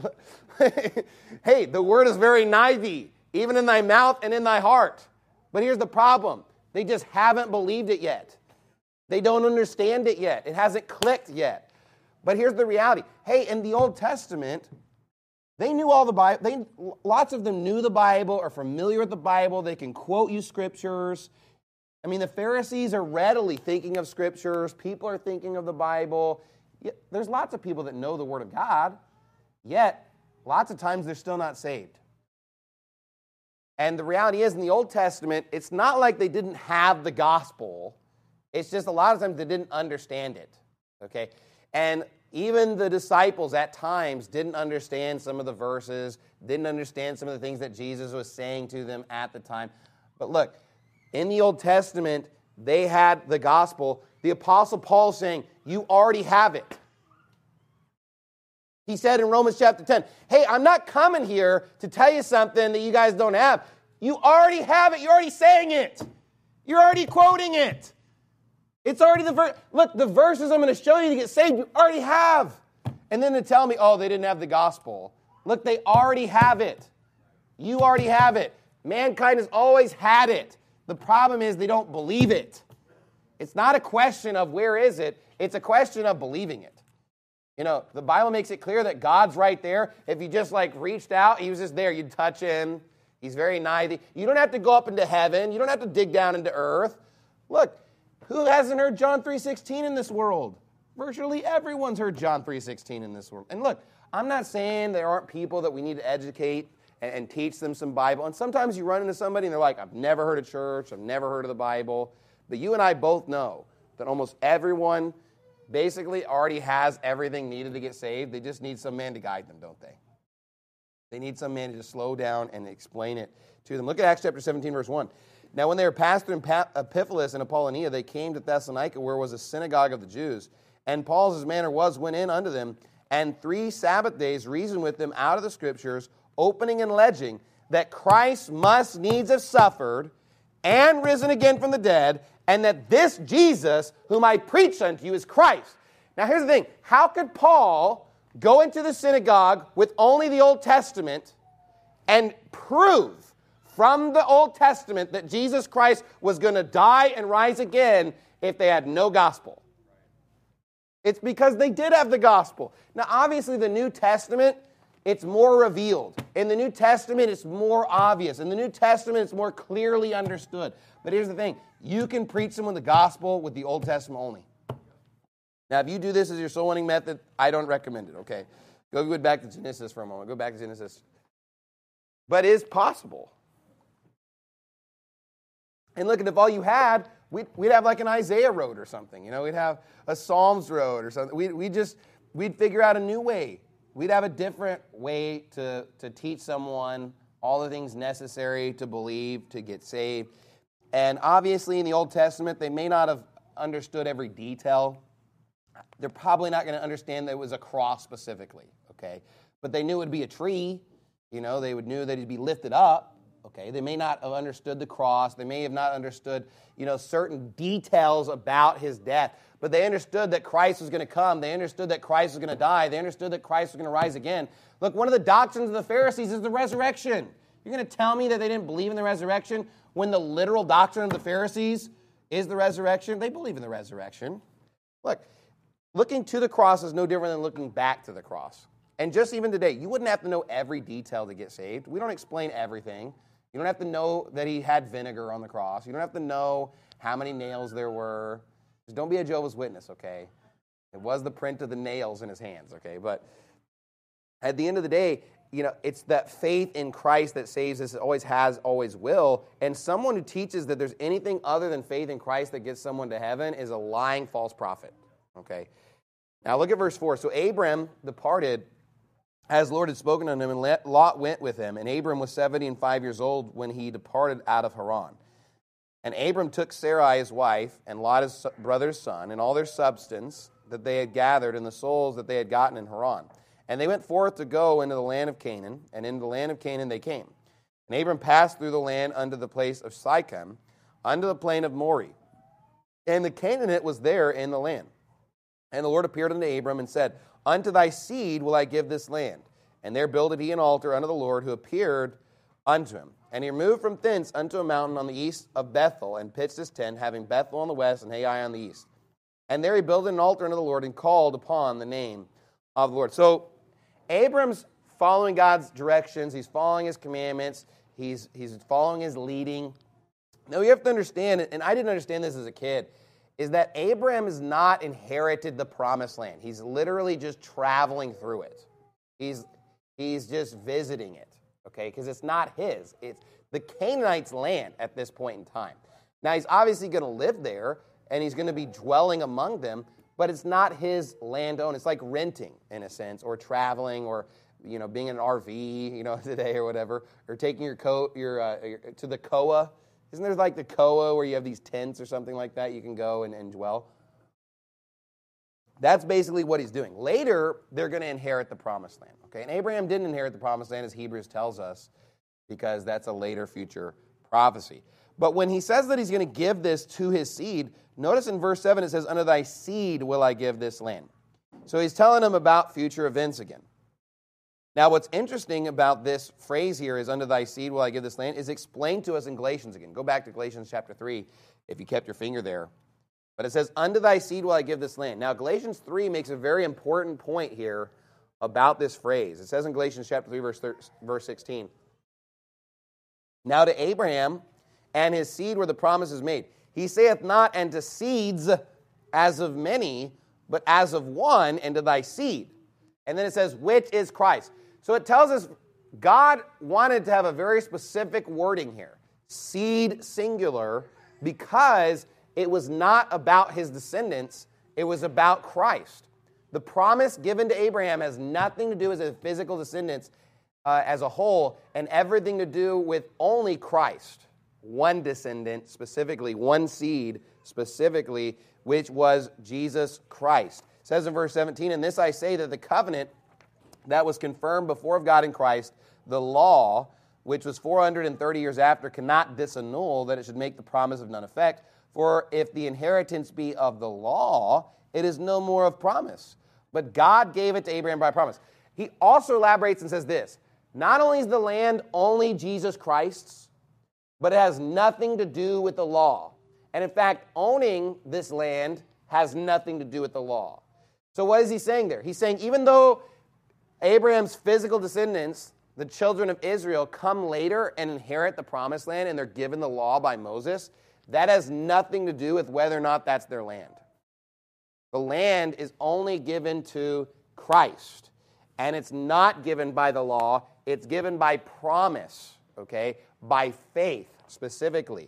Hey, the word is very nigh thee, even in thy mouth and in thy heart. But here's the problem. They just haven't believed it yet. They don't understand it yet. It hasn't clicked yet. But here's the reality. Hey, in the Old Testament, they knew all the Bible. Lots of them knew the Bible, are familiar with the Bible. They can quote you scriptures. I mean, the Pharisees are readily thinking of scriptures. People are thinking of the Bible. There's lots of people that know the Word of God, yet lots of times they're still not saved. And the reality is, in the Old Testament, it's not like they didn't have the gospel. It's just a lot of times they didn't understand it, okay? And even the disciples at times didn't understand some of the verses, didn't understand some of the things that Jesus was saying to them at the time. But look, in the Old Testament, they had the gospel. The Apostle Paul saying, you already have it. He said in Romans chapter 10, hey, I'm not coming here to tell you something that you guys don't have. You already have it. You're already saying it. You're already quoting it. It's already the verse. Look, the verses I'm going to show you to get saved, you already have. And then to tell me, oh, they didn't have the gospel. Look, they already have it. You already have it. Mankind has always had it. The problem is they don't believe it. It's not a question of where is it. It's a question of believing it. You know, the Bible makes it clear that God's right there. If you just reached out, he was just there. You'd touch him. He's very nigh. You don't have to go up into heaven. You don't have to dig down into earth. Look, who hasn't heard John 3:16 in this world? Virtually everyone's heard John 3:16 in this world. And look, I'm not saying there aren't people that we need to educate and teach them some Bible. And sometimes you run into somebody and they're like, I've never heard of church. I've never heard of the Bible. But you and I both know that almost everyone basically already has everything needed to get saved. They just need some man to guide them, don't they? They need some man to just slow down and explain it to them. Look at Acts chapter 17, verse 1. Now, when they were passed through Epiphalis and Apollonia, they came to Thessalonica, where was a synagogue of the Jews. And Paul, as his manner was, went in unto them, and 3 Sabbath days reasoned with them out of the Scriptures, opening and alleging that Christ must needs have suffered and risen again from the dead, and that this Jesus, whom I preach unto you, is Christ. Now, here's the thing. How could Paul go into the synagogue with only the Old Testament and prove from the Old Testament that Jesus Christ was going to die and rise again if they had no gospel? It's because they did have the gospel. Now, obviously, the New Testament, it's more revealed. In the New Testament, it's more obvious. In the New Testament, it's more clearly understood. But here's the thing. You can preach someone the gospel with the Old Testament only. Now, if you do this as your soul winning method, I don't recommend it, okay? Go back to Genesis for a moment. Go back to Genesis. But it is possible. And look, if all you had, we'd have like an Isaiah road or something. You know, we'd have a Psalms road or something. We'd figure out a new way. We'd have a different way to teach someone all the things necessary to believe, to get saved. And obviously in the Old Testament, they may not have understood every detail. They're probably not going to understand that it was a cross specifically, okay? But they knew it would be a tree. You know, they knew that he'd be lifted up, okay? They may not have understood the cross. They may have not understood, certain details about his death. But they understood that Christ was going to come. They understood that Christ was going to die. They understood that Christ was going to rise again. Look, one of the doctrines of the Pharisees is the resurrection. You're going to tell me that they didn't believe in the resurrection when the literal doctrine of the Pharisees is the resurrection? They believe in the resurrection. Look, Looking to the cross is no different than looking back to the cross. And just even today, you wouldn't have to know every detail to get saved. We don't explain everything. You don't have to know that he had vinegar on the cross. You don't have to know how many nails there were. Just don't be a Jehovah's Witness, okay? It was the print of the nails in his hands, okay? But at the end of the day, it's that faith in Christ that saves us. It always has, always will. And someone who teaches that there's anything other than faith in Christ that gets someone to heaven is a lying false prophet, okay? Now look at verse 4. So Abram departed as the Lord had spoken unto him, and Lot went with him. And Abram was 75 years old when he departed out of Haran. And Abram took Sarai his wife, and Lot his brother's son, and all their substance that they had gathered, and the souls that they had gotten in Haran. And they went forth to go into the land of Canaan, and into the land of Canaan they came. And Abram passed through the land unto the place of Sichem, unto the plain of Moreh. And the Canaanite was there in the land. And the Lord appeared unto Abram and said, Unto thy seed will I give this land. And there builded he an altar unto the Lord, who appeared unto him. And he removed from thence unto a mountain on the east of Bethel, and pitched his tent, having Bethel on the west and Ai on the east. And there he builded an altar unto the Lord, and called upon the name of the Lord. So Abram's following God's directions. He's following his commandments. He's following his leading. Now, you have to understand, and I didn't understand this as a kid, is that Abraham has not inherited the promised land. He's literally just traveling through it. He's just visiting it, okay, because it's not his. It's the Canaanites' land at this point in time. Now, he's obviously going to live there, and he's going to be dwelling among them, but it's not his land owned. It's like renting, in a sense, or traveling, or being in an RV, today or whatever, or taking your to the Koa. Isn't there like the Koa where you have these tents or something like that you can go and dwell? That's basically what he's doing. Later, they're going to inherit the promised land. Okay, and Abraham didn't inherit the promised land, as Hebrews tells us, because that's a later future prophecy. But when he says that he's going to give this to his seed, notice in verse 7 it says, Unto thy seed will I give this land. So he's telling them about future events again. Now, what's interesting about this phrase here is, unto thy seed will I give this land, is explained to us in Galatians again. Go back to Galatians chapter 3 if you kept your finger there. But it says, unto thy seed will I give this land. Now, Galatians 3 makes a very important point here about this phrase. It says in Galatians chapter 3, verse 16, Now to Abraham and his seed were the promises made. He saith not, and to seeds as of many, but as of one, and to thy seed. And then it says, which is Christ. So it tells us God wanted to have a very specific wording here. Seed singular, because it was not about his descendants, it was about Christ. The promise given to Abraham has nothing to do with his physical descendants as a whole, and everything to do with only Christ. One descendant, specifically, one seed, specifically, which was Jesus Christ. It says in verse 17, And this I say, that the covenant that was confirmed before of God in Christ, the law, which was 430 years after, cannot disannul, that it should make the promise of none effect. For if the inheritance be of the law, it is no more of promise. But God gave it to Abraham by promise. He also elaborates and says this, not only is the land only Jesus Christ's, but it has nothing to do with the law. And in fact, owning this land has nothing to do with the law. So what is he saying there? He's saying even though Abraham's physical descendants, the children of Israel, come later and inherit the promised land and they're given the law by Moses, that has nothing to do with whether or not that's their land. The land is only given to Christ. And it's not given by the law, it's given by promise, okay? By faith, specifically.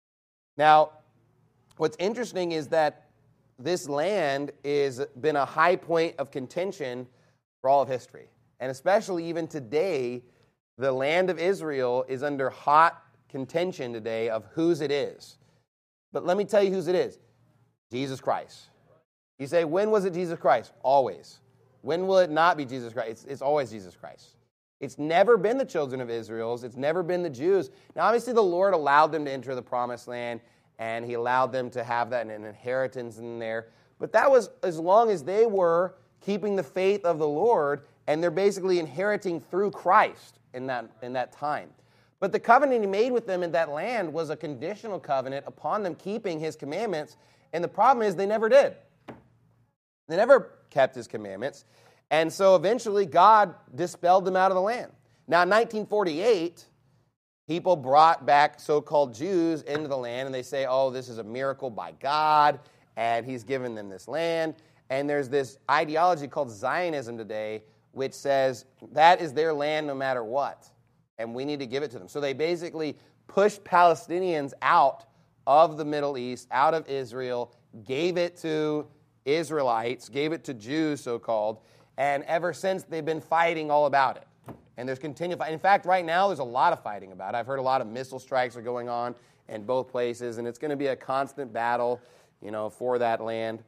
Now, what's interesting is that this land has been a high point of contention for all of history. And especially even today, the land of Israel is under hot contention today of whose it is. But let me tell you whose it is. Jesus Christ. You say, when was it Jesus Christ? Always. When will it not be Jesus Christ? It's always Jesus Christ. It's never been the children of Israel's. It's never been the Jews. Now, obviously, the Lord allowed them to enter the promised land, and he allowed them to have that an inheritance in there. But that was as long as they were keeping the faith of the Lord, and they're basically inheriting through Christ in that time. But the covenant he made with them in that land was a conditional covenant upon them keeping his commandments, and the problem is they never did. They never kept his commandments. And so eventually God dispelled them out of the land. Now in 1948, people brought back so-called Jews into the land, and they say, oh, this is a miracle by God, and he's given them this land. And there's this ideology called Zionism today, which says that is their land no matter what, and we need to give it to them. So they basically pushed Palestinians out of the Middle East, out of Israel, gave it to Israelites, gave it to Jews, so-called, and ever since they've been fighting all about it. And there's continued fighting. In fact, right now there's a lot of fighting about it. I've heard a lot of missile strikes are going on in both places, and it's going to be a constant battle, for that land.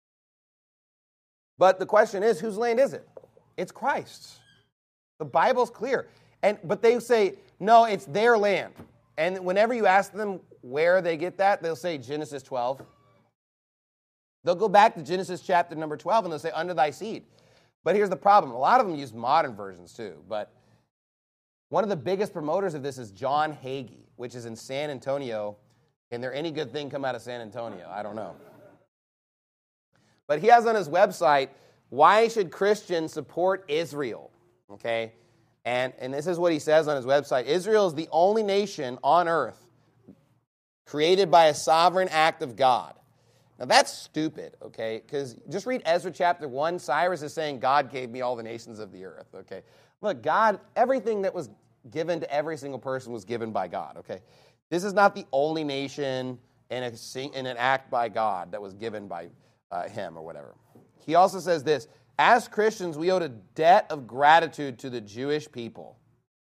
But the question is, whose land is it? It's Christ's. The Bible's clear. But they say, no, it's their land. And whenever you ask them where they get that, they'll say Genesis 12. They'll go back to Genesis chapter number 12, and they'll say, under thy seed. But here's the problem. A lot of them use modern versions too. But one of the biggest promoters of this is John Hagee, which is in San Antonio. Can there any good thing come out of San Antonio? I don't know. But he has on his website, why should Christians support Israel? Okay? And this is what he says on his website. Israel is the only nation on earth created by a sovereign act of God. Now that's stupid, okay? Because just read Ezra chapter 1. Cyrus is saying, God gave me all the nations of the earth, okay? Look, God, everything that was given to every single person was given by God, okay? This is not the only nation in an act by God that was given by him or whatever. He also says this, as Christians, we owe a debt of gratitude to the Jewish people.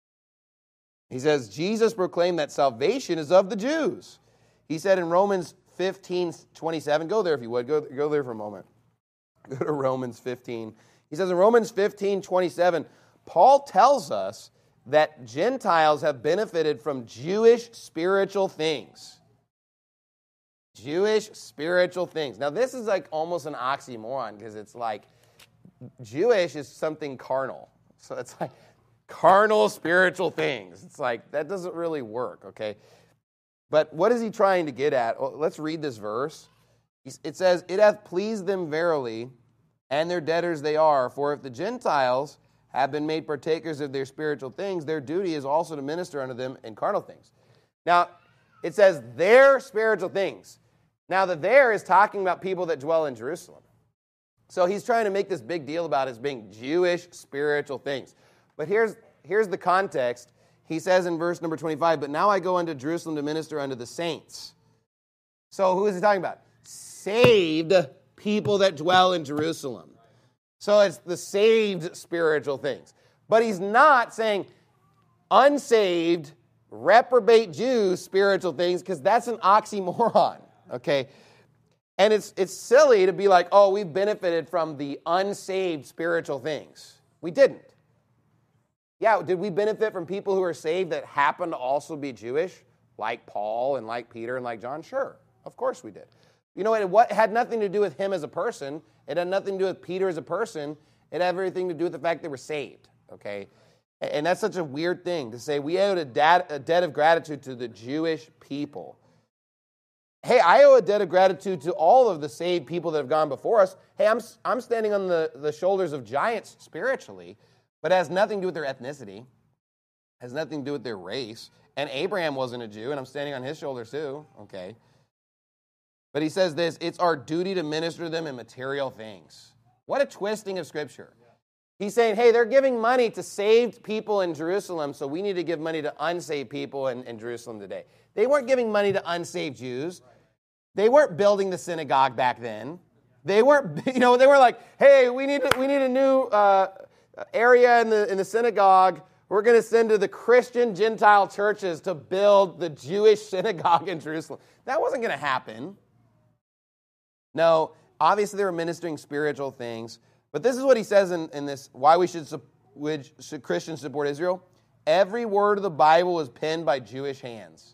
He says, Jesus proclaimed that salvation is of the Jews. He said in Romans 15:27, go there if you would, go there for a moment. Go to Romans 15. He says in Romans 15:27, Paul tells us that Gentiles have benefited from Jewish spiritual things. Jewish spiritual things. Now this is like almost an oxymoron because it's like Jewish is something carnal. So it's like carnal spiritual things. It's like that doesn't really work, okay? But what is he trying to get at? Well, let's read this verse. It says, it hath pleased them verily, and their debtors they are. For if the Gentiles have been made partakers of their spiritual things, their duty is also to minister unto them in carnal things. Now, it says their spiritual things. Now, the there is talking about people that dwell in Jerusalem. So he's trying to make this big deal about it as being Jewish spiritual things. But here's the context. He says in verse number 25, but now I go unto Jerusalem to minister unto the saints. So who is he talking about? Saved people that dwell in Jerusalem. So it's the saved spiritual things. But he's not saying unsaved, reprobate Jews spiritual things, because that's an oxymoron, okay? And it's silly to be like, oh, we benefited from the unsaved spiritual things. We didn't. Yeah, did we benefit from people who are saved that happen to also be Jewish, like Paul and like Peter and like John? Sure, of course we did. You know, it had nothing to do with him as a person. It had nothing to do with Peter as a person. It had everything to do with the fact they were saved, okay? And that's such a weird thing to say. We owed a debt of gratitude to the Jewish people. Hey, I owe a debt of gratitude to all of the saved people that have gone before us. Hey, I'm standing on the shoulders of giants spiritually, but it has nothing to do with their ethnicity. It has nothing to do with their race. And Abraham wasn't a Jew, and I'm standing on his shoulders too, okay? But he says this, it's our duty to minister to them in material things. What a twisting of Scripture. He's saying, hey, they're giving money to saved people in Jerusalem, so we need to give money to unsaved people in Jerusalem today. They weren't giving money to unsaved Jews. They weren't building the synagogue back then. They weren't, they were like, hey, we need a new area in the synagogue. We're going to send to the Christian Gentile churches to build the Jewish synagogue in Jerusalem. That wasn't going to happen. No, obviously they were ministering spiritual things. But this is what he says in this, why should Christians support Israel? Every word of the Bible was penned by Jewish hands.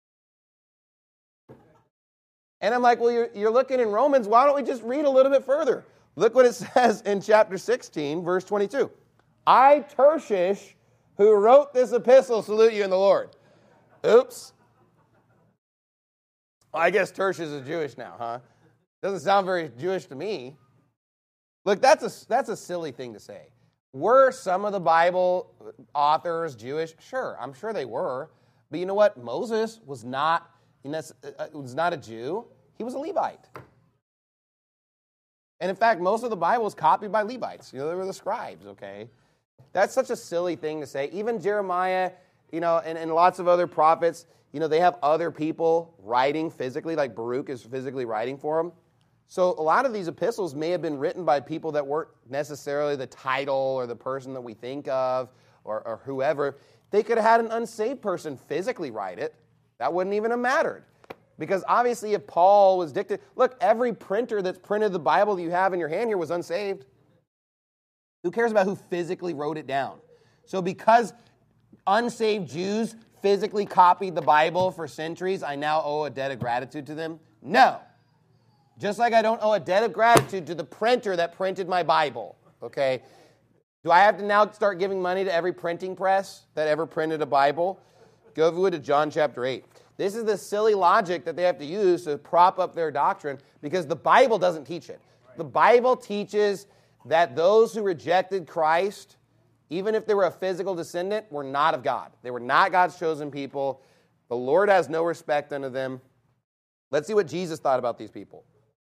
And I'm like, well, you're looking in Romans. Why don't we just read a little bit further? Look what it says in chapter 16, verse 22. I, Tertius, who wrote this epistle, salute you in the Lord. Oops. Well, I guess Tertius is Jewish now, huh? Doesn't sound very Jewish to me. Look, that's a silly thing to say. Were some of the Bible authors Jewish? Sure, I'm sure they were. But you know what? Moses was not a Jew. He was a Levite. And in fact, most of the Bible was copied by Levites. They were the scribes, okay? That's such a silly thing to say. Even Jeremiah, and lots of other prophets, they have other people writing physically, like Baruch is physically writing for them. So a lot of these epistles may have been written by people that weren't necessarily the title or the person that we think of or whoever. They could have had an unsaved person physically write it. That wouldn't even have mattered. Because obviously if Paul was dictated, look, every printer that's printed the Bible that you have in your hand here was unsaved. Who cares about who physically wrote it down? So because unsaved Jews physically copied the Bible for centuries, I now owe a debt of gratitude to them? No. Just like I don't owe a debt of gratitude to the printer that printed my Bible, okay? Do I have to now start giving money to every printing press that ever printed a Bible? Go, if you would, to John chapter 8. This is the silly logic that they have to use to prop up their doctrine because the Bible doesn't teach it. The Bible teaches that those who rejected Christ, even if they were a physical descendant, were not of God. They were not God's chosen people. The Lord has no respect unto them. Let's see what Jesus thought about these people.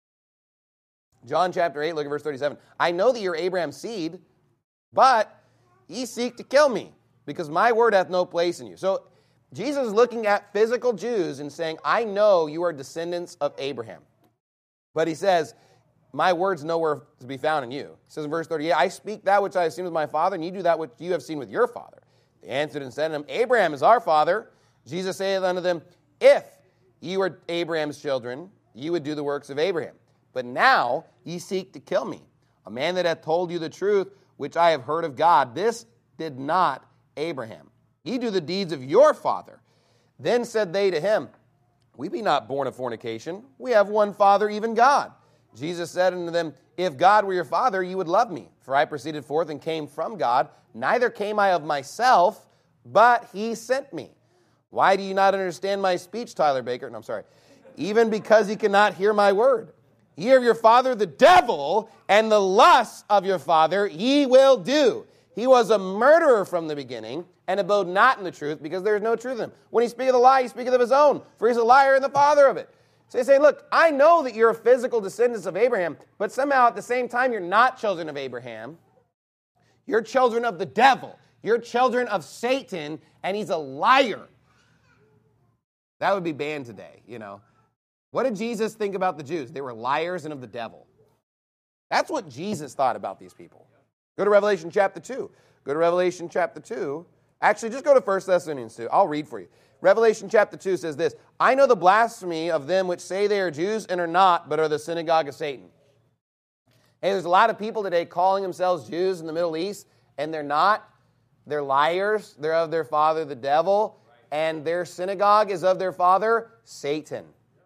John chapter 8, look at verse 37. I know that you're Abraham's seed, but ye seek to kill me, because my word hath no place in you. So Jesus is looking at physical Jews and saying, I know you are descendants of Abraham. But he says, my word's nowhere to be found in you. He says in verse 38, I speak that which I have seen with my father, and you do that which you have seen with your father. They answered and said unto him, Abraham is our father. Jesus saith unto them, if ye were Abraham's children, ye would do the works of Abraham. But now ye seek to kill me, a man that hath told you the truth, which I have heard of God. This did not Abraham. Ye do the deeds of your father. Then said they to him, we be not born of fornication. We have one Father, even God. Jesus said unto them, if God were your Father, you would love me. For I proceeded forth and came from God. Neither came I of myself, but he sent me. Why do you not understand my speech, Tyler Baker? No, I'm sorry. Even because you cannot hear my word. Ye are of your father the devil, and the lusts of your father ye will do. He was a murderer from the beginning, and abode not in the truth, because there is no truth in him. When he speaketh a lie, he speaketh of his own, for he is a liar and the father of it. So they say, look, I know that you're a physical descendants of Abraham, but somehow at the same time you're not children of Abraham. You're children of the devil. You're children of Satan, and he's a liar. That would be banned today, What did Jesus think about the Jews? They were liars and of the devil. That's what Jesus thought about these people. Go to Revelation chapter 2. Go to Revelation chapter 2. Actually, just go to 1 Thessalonians 2. I'll read for you. Revelation chapter 2 says this, I know the blasphemy of them which say they are Jews and are not, but are the synagogue of Satan. Hey, there's a lot of people today calling themselves Jews in the Middle East, and they're not. They're liars. They're of their father, the devil, and their synagogue is of their father, Satan.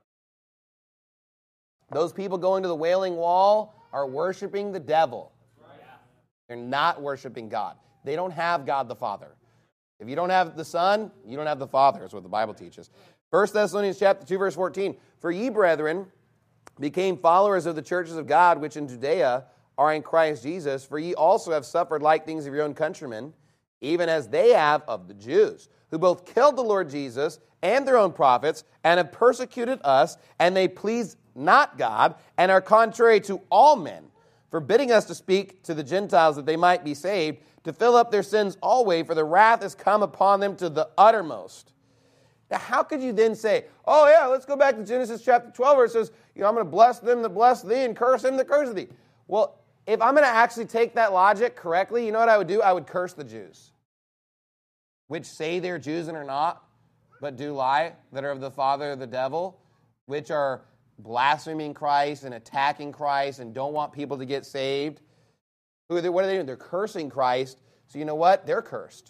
Those people going to the Wailing Wall are worshiping the devil. They're not worshiping God. They don't have God the Father. If you don't have the Son, you don't have the Father, is what the Bible teaches. 1 Thessalonians chapter 2, verse 14. For ye, brethren, became followers of the churches of God, which in Judea are in Christ Jesus. For ye also have suffered like things of your own countrymen, even as they have of the Jews, who both killed the Lord Jesus and their own prophets, and have persecuted us, and they please not God, and are contrary to all men, forbidding us to speak to the Gentiles that they might be saved, to fill up their sins always, for the wrath has come upon them to the uttermost. Now, how could you then say, oh yeah, let's go back to Genesis chapter 12, where it says, I'm going to bless them that bless thee and curse them that curse thee. Well, if I'm going to actually take that logic correctly, you know what I would do? I would curse the Jews, which say they're Jews and are not, but do lie, that are of the father, the devil, which are blaspheming Christ and attacking Christ and don't want people to get saved. What are they doing? They're cursing Christ. So you know what? They're cursed.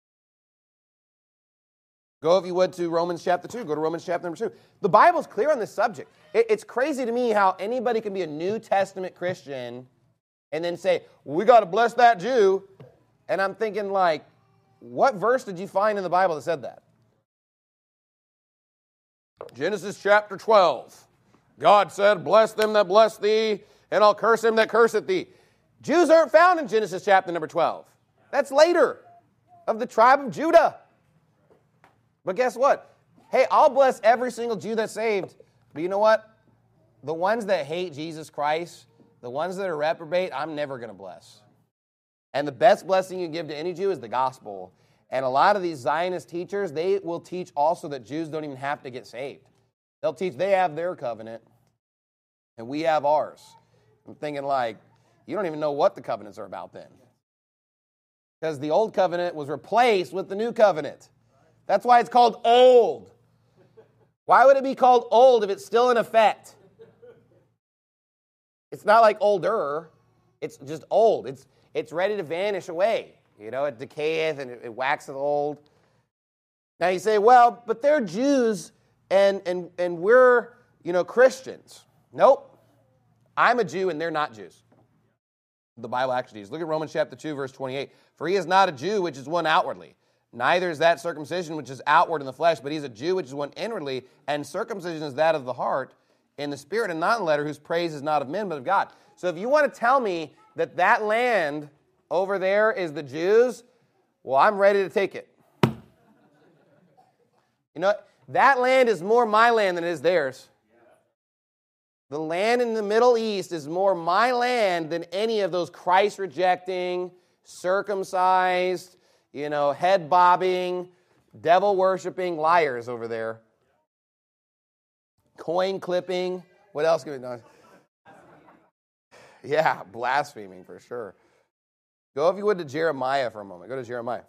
Go, if you would, to Romans chapter 2. Go to Romans chapter number 2. The Bible's clear on this subject. It's crazy to me how anybody can be a New Testament Christian and then say, we got to bless that Jew. And I'm thinking, what verse did you find in the Bible that said that? Genesis chapter 12. God said, bless them that bless thee, and I'll curse him that curseth thee. Jews aren't found in Genesis chapter number 12. That's later, of the tribe of Judah. But guess what? Hey, I'll bless every single Jew that's saved. But you know what? The ones that hate Jesus Christ, the ones that are reprobate, I'm never going to bless. And the best blessing you give to any Jew is the gospel. And a lot of these Zionist teachers, they will teach also that Jews don't even have to get saved. They'll teach they have their covenant, and we have ours. I'm thinking like, you don't even know what the covenants are about then. Because the old covenant was replaced with the new covenant. That's why it's called old. Why would it be called old if it's still in effect? It's not like older. It's just old. It's ready to vanish away. You know, it decayeth and it waxeth old. Now you say, well, but they're Jews and we're, Christians. Nope. I'm a Jew and they're not Jews. The Bible actually is. Look at Romans chapter 2, verse 28. For he is not a Jew, which is one outwardly. Neither is that circumcision, which is outward in the flesh, but he's a Jew, which is one inwardly. And circumcision is that of the heart, in the spirit, and not in letter, whose praise is not of men, but of God. So if you want to tell me that land over there is the Jews, well, I'm ready to take it. That land is more my land than it is theirs. The land in the Middle East is more my land than any of those Christ-rejecting, circumcised, head-bobbing, devil-worshiping liars over there. Coin-clipping. What else can we do? Yeah, blaspheming for sure. Go, if you would, to Jeremiah for a moment. Go to Jeremiah.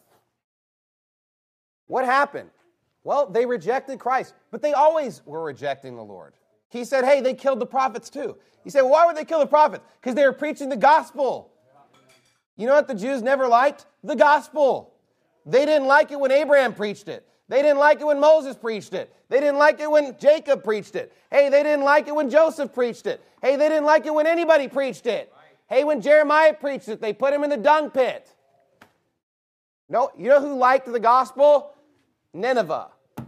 What happened? Well, they rejected Christ, but they always were rejecting the Lord. He said, hey, they killed the prophets too. He said, well, why would they kill the prophets? Because they were preaching the gospel. You know what the Jews never liked? The gospel. They didn't like it when Abraham preached it. They didn't like it when Moses preached it. They didn't like it when Jacob preached it. Hey, they didn't like it when Joseph preached it. Hey, they didn't like it when anybody preached it. Hey, when Jeremiah preached it, they put him in the dung pit. No, you know who liked the gospel? Nineveh.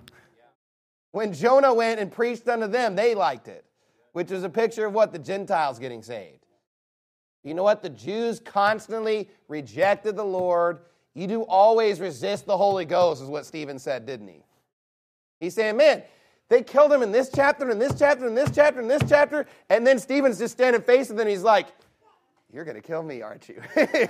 When Jonah went and preached unto them, they liked it, which is a picture of what? The Gentiles getting saved. You know what? The Jews constantly rejected the Lord. You do always resist the Holy Ghost, is what Stephen said, didn't he? He's saying, man, they killed him in this chapter, in this chapter, in this chapter, in this chapter, and then Stephen's just standing facing them, and he's like, you're going to kill me, aren't you?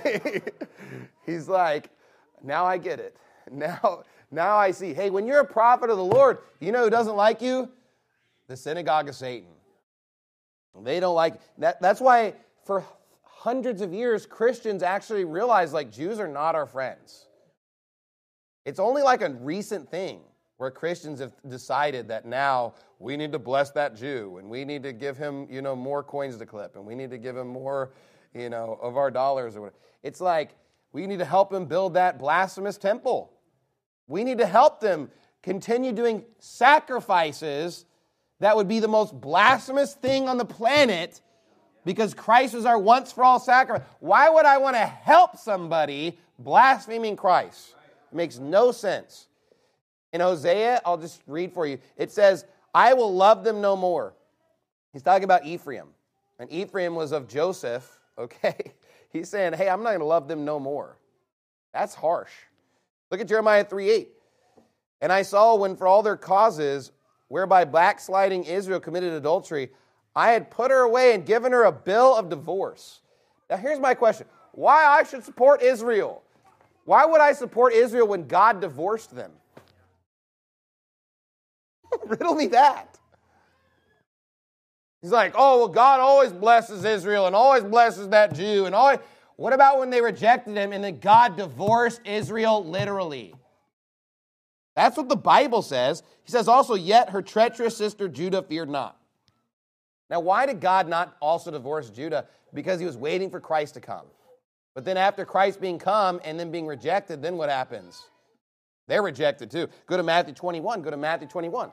He's like, now I get it. Now I see. Hey, when you're a prophet of the Lord, you know who doesn't like you? The synagogue of Satan. They don't like that. That's why for hundreds of years, Christians actually realize Jews are not our friends. It's only a recent thing where Christians have decided that now we need to bless that Jew and we need to give him, more coins to clip and we need to give him more, of our dollars or whatever. It's we need to help him build that blasphemous temple. We need to help them continue doing sacrifices that would be the most blasphemous thing on the planet because Christ was our once-for-all sacrifice. Why would I want to help somebody blaspheming Christ? It makes no sense. In Hosea, I'll just read for you. It says, I will love them no more. He's talking about Ephraim. And Ephraim was of Joseph, okay? He's saying, hey, I'm not going to love them no more. That's harsh. Look at Jeremiah 3:8. And I saw when for all their causes, whereby backsliding Israel committed adultery, I had put her away and given her a bill of divorce. Now here's my question. Why I should support Israel? Why would I support Israel when God divorced them? Riddle me that. He's like, oh, well, God always blesses Israel and always blesses that Jew and always... What about when they rejected him and then God divorced Israel literally? That's what the Bible says. He says also, yet her treacherous sister Judah feared not. Now, why did God not also divorce Judah? Because he was waiting for Christ to come. But then after Christ being come and then being rejected, then what happens? They're rejected too. Go to Matthew 21. Go to Matthew 21.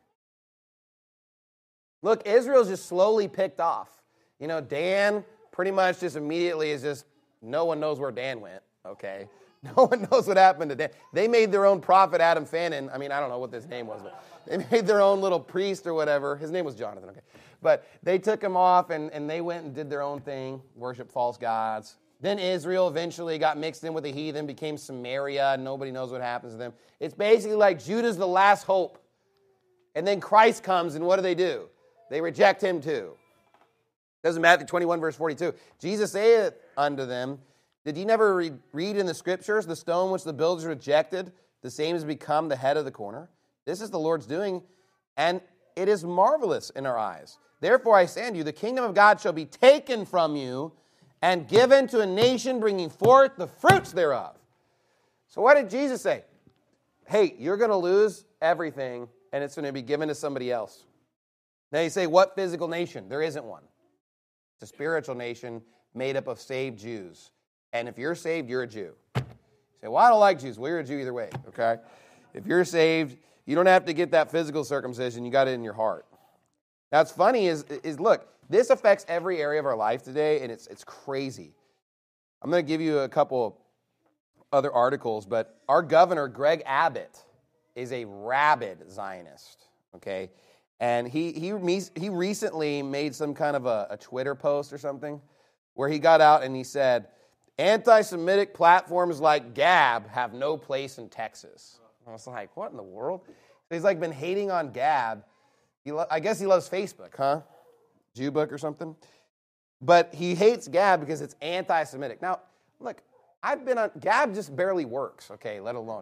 Look, Israel's just slowly picked off. Dan pretty much just immediately is just, no one knows where Dan went, okay? No one knows what happened to Dan. They made their own prophet, Adam Fannin. I mean, I don't know what his name was, but they made their own little priest or whatever. His name was Jonathan, okay. But they took him off, and they went and did their own thing, worshiped false gods. Then Israel eventually got mixed in with the heathen, became Samaria, and nobody knows what happens to them. It's basically like Judah's the last hope. And then Christ comes, and what do? They reject him too. Doesn't Matthew 21, verse 42. Jesus saith unto them, did ye never read in the Scriptures, the stone which the builders rejected, the same has become the head of the corner? This is the Lord's doing, and it is marvelous in our eyes. Therefore I say unto you, the kingdom of God shall be taken from you and given to a nation bringing forth the fruits thereof. So what did Jesus say? Hey, you're going to lose everything, and it's going to be given to somebody else. Now you say, what physical nation? There isn't one. It's a spiritual nation made up of saved Jews. And if you're saved, you're a Jew. You say, well, I don't like Jews. Well, you're a Jew either way, okay? If you're saved, you don't have to get that physical circumcision. You got it in your heart. Now, what's funny is look, this affects every area of our life today, and it's crazy. I'm going to give you a couple other articles, but our governor, Greg Abbott, is a rabid Zionist, okay? And he recently made some kind of a Twitter post or something where he got out and he said, anti-Semitic platforms like Gab have no place in Texas. I was like, what in the world? He's like been hating on Gab. I guess he loves Facebook, huh? Jewbook or something. But he hates Gab because it's anti-Semitic. Now, look, I've been on, Gab just barely works, okay, let alone.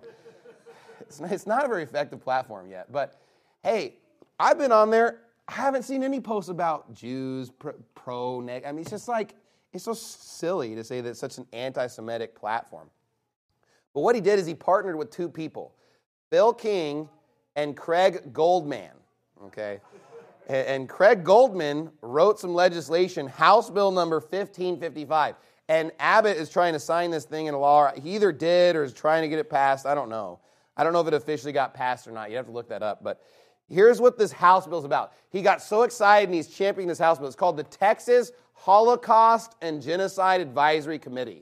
It's not a very effective platform yet. But, hey, I've been on there. I haven't seen any posts about Jews, pro-neg. I mean, it's just like, it's so silly to say that it's such an anti-Semitic platform. But what he did is he partnered with two people, Phil King and Craig Goldman, okay? And Craig Goldman wrote some legislation, House Bill number 1555. And Abbott is trying to sign this thing into law. He either did or is trying to get it passed. I don't know. I don't know if it officially got passed or not. You have to look that up. But here's what this House bill is about. He got so excited and he's championing this House bill. It's called the Texas Holocaust and Genocide Advisory Committee.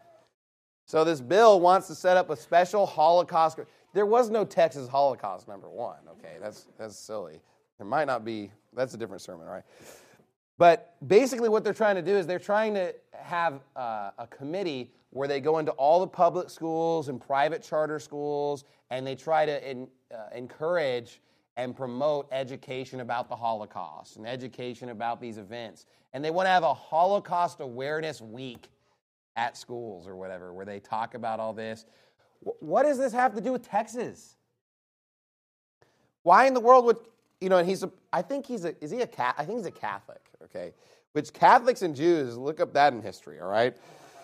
So this bill wants to set up a special Holocaust. There was no Texas Holocaust, number one. Okay, that's silly. There might not be. That's a different sermon, all right? But basically what they're trying to do is they're trying to have a committee where they go into all the public schools and private charter schools, and they try to encourage and promote education about the Holocaust and education about these events. And they want to have a Holocaust Awareness Week at schools or whatever, where they talk about all this. What does this have to do with Texas? Why in the world would, and I think he's a Catholic, okay? Which Catholics and Jews, look up that in history, all right?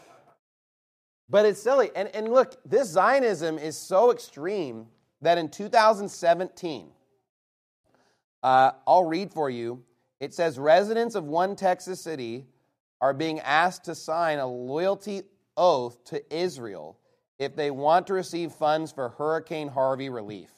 But it's silly. And look, this Zionism is so extreme that in 2017, I'll read for you. It says, residents of one Texas city are being asked to sign a loyalty oath to Israel if they want to receive funds for Hurricane Harvey relief.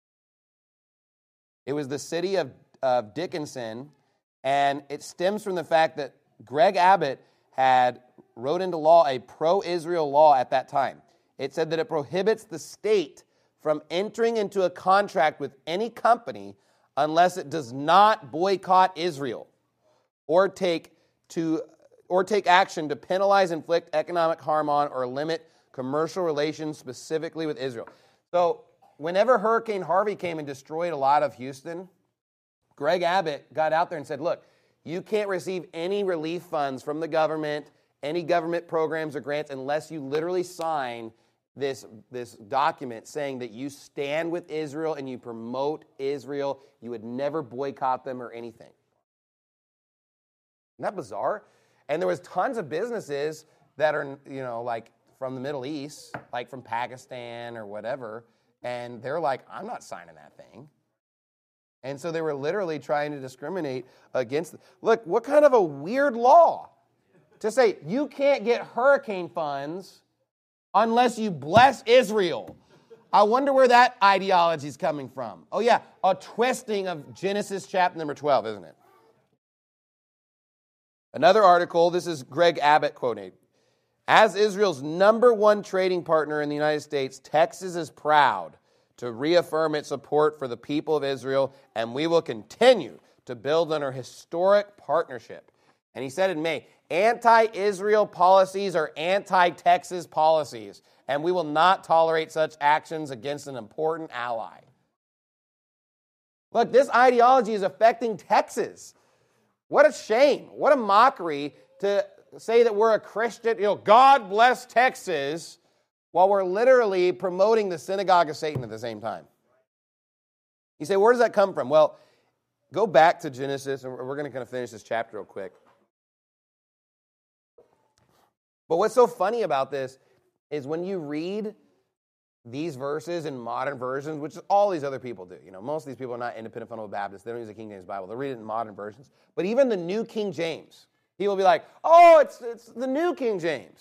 It was the city of Dickinson, and it stems from the fact that Greg Abbott had wrote into law a pro-Israel law at that time. It said that it prohibits the state from entering into a contract with any company unless it does not boycott Israel or take action to penalize, inflict economic harm on, or limit commercial relations specifically with Israel. So whenever Hurricane Harvey came and destroyed a lot of Houston, Greg Abbott got out there and said, look, you can't receive any relief funds from the government, any government programs or grants, unless you literally sign this document saying that you stand with Israel and you promote Israel. You would never boycott them or anything. Isn't that bizarre? And there was tons of businesses that are, like from the Middle East, like from Pakistan or whatever, and they're like, I'm not signing that thing. And so they were literally trying to discriminate against them. Look, what kind of a weird law to say you can't get hurricane funds unless you bless Israel. I wonder where that ideology is coming from. Oh yeah, a twisting of Genesis chapter number 12, isn't it? Another article, this is Greg Abbott quoting. As Israel's number one trading partner in the United States, Texas is proud to reaffirm its support for the people of Israel, and we will continue to build on our historic partnership. And he said in May, anti-Israel policies are anti-Texas policies, and we will not tolerate such actions against an important ally. Look, this ideology is affecting Texas. What a shame. What a mockery to say that we're a Christian, God bless Texas, while we're literally promoting the synagogue of Satan at the same time. You say, where does that come from? Well, go back to Genesis, and we're going to kind of finish this chapter real quick. But what's so funny about this is when you read these verses in modern versions, which all these other people do. Most of these people are not independent fundamental Baptists. They don't use the King James Bible. They read it in modern versions. But even the New King James, people will be like, oh, it's the New King James,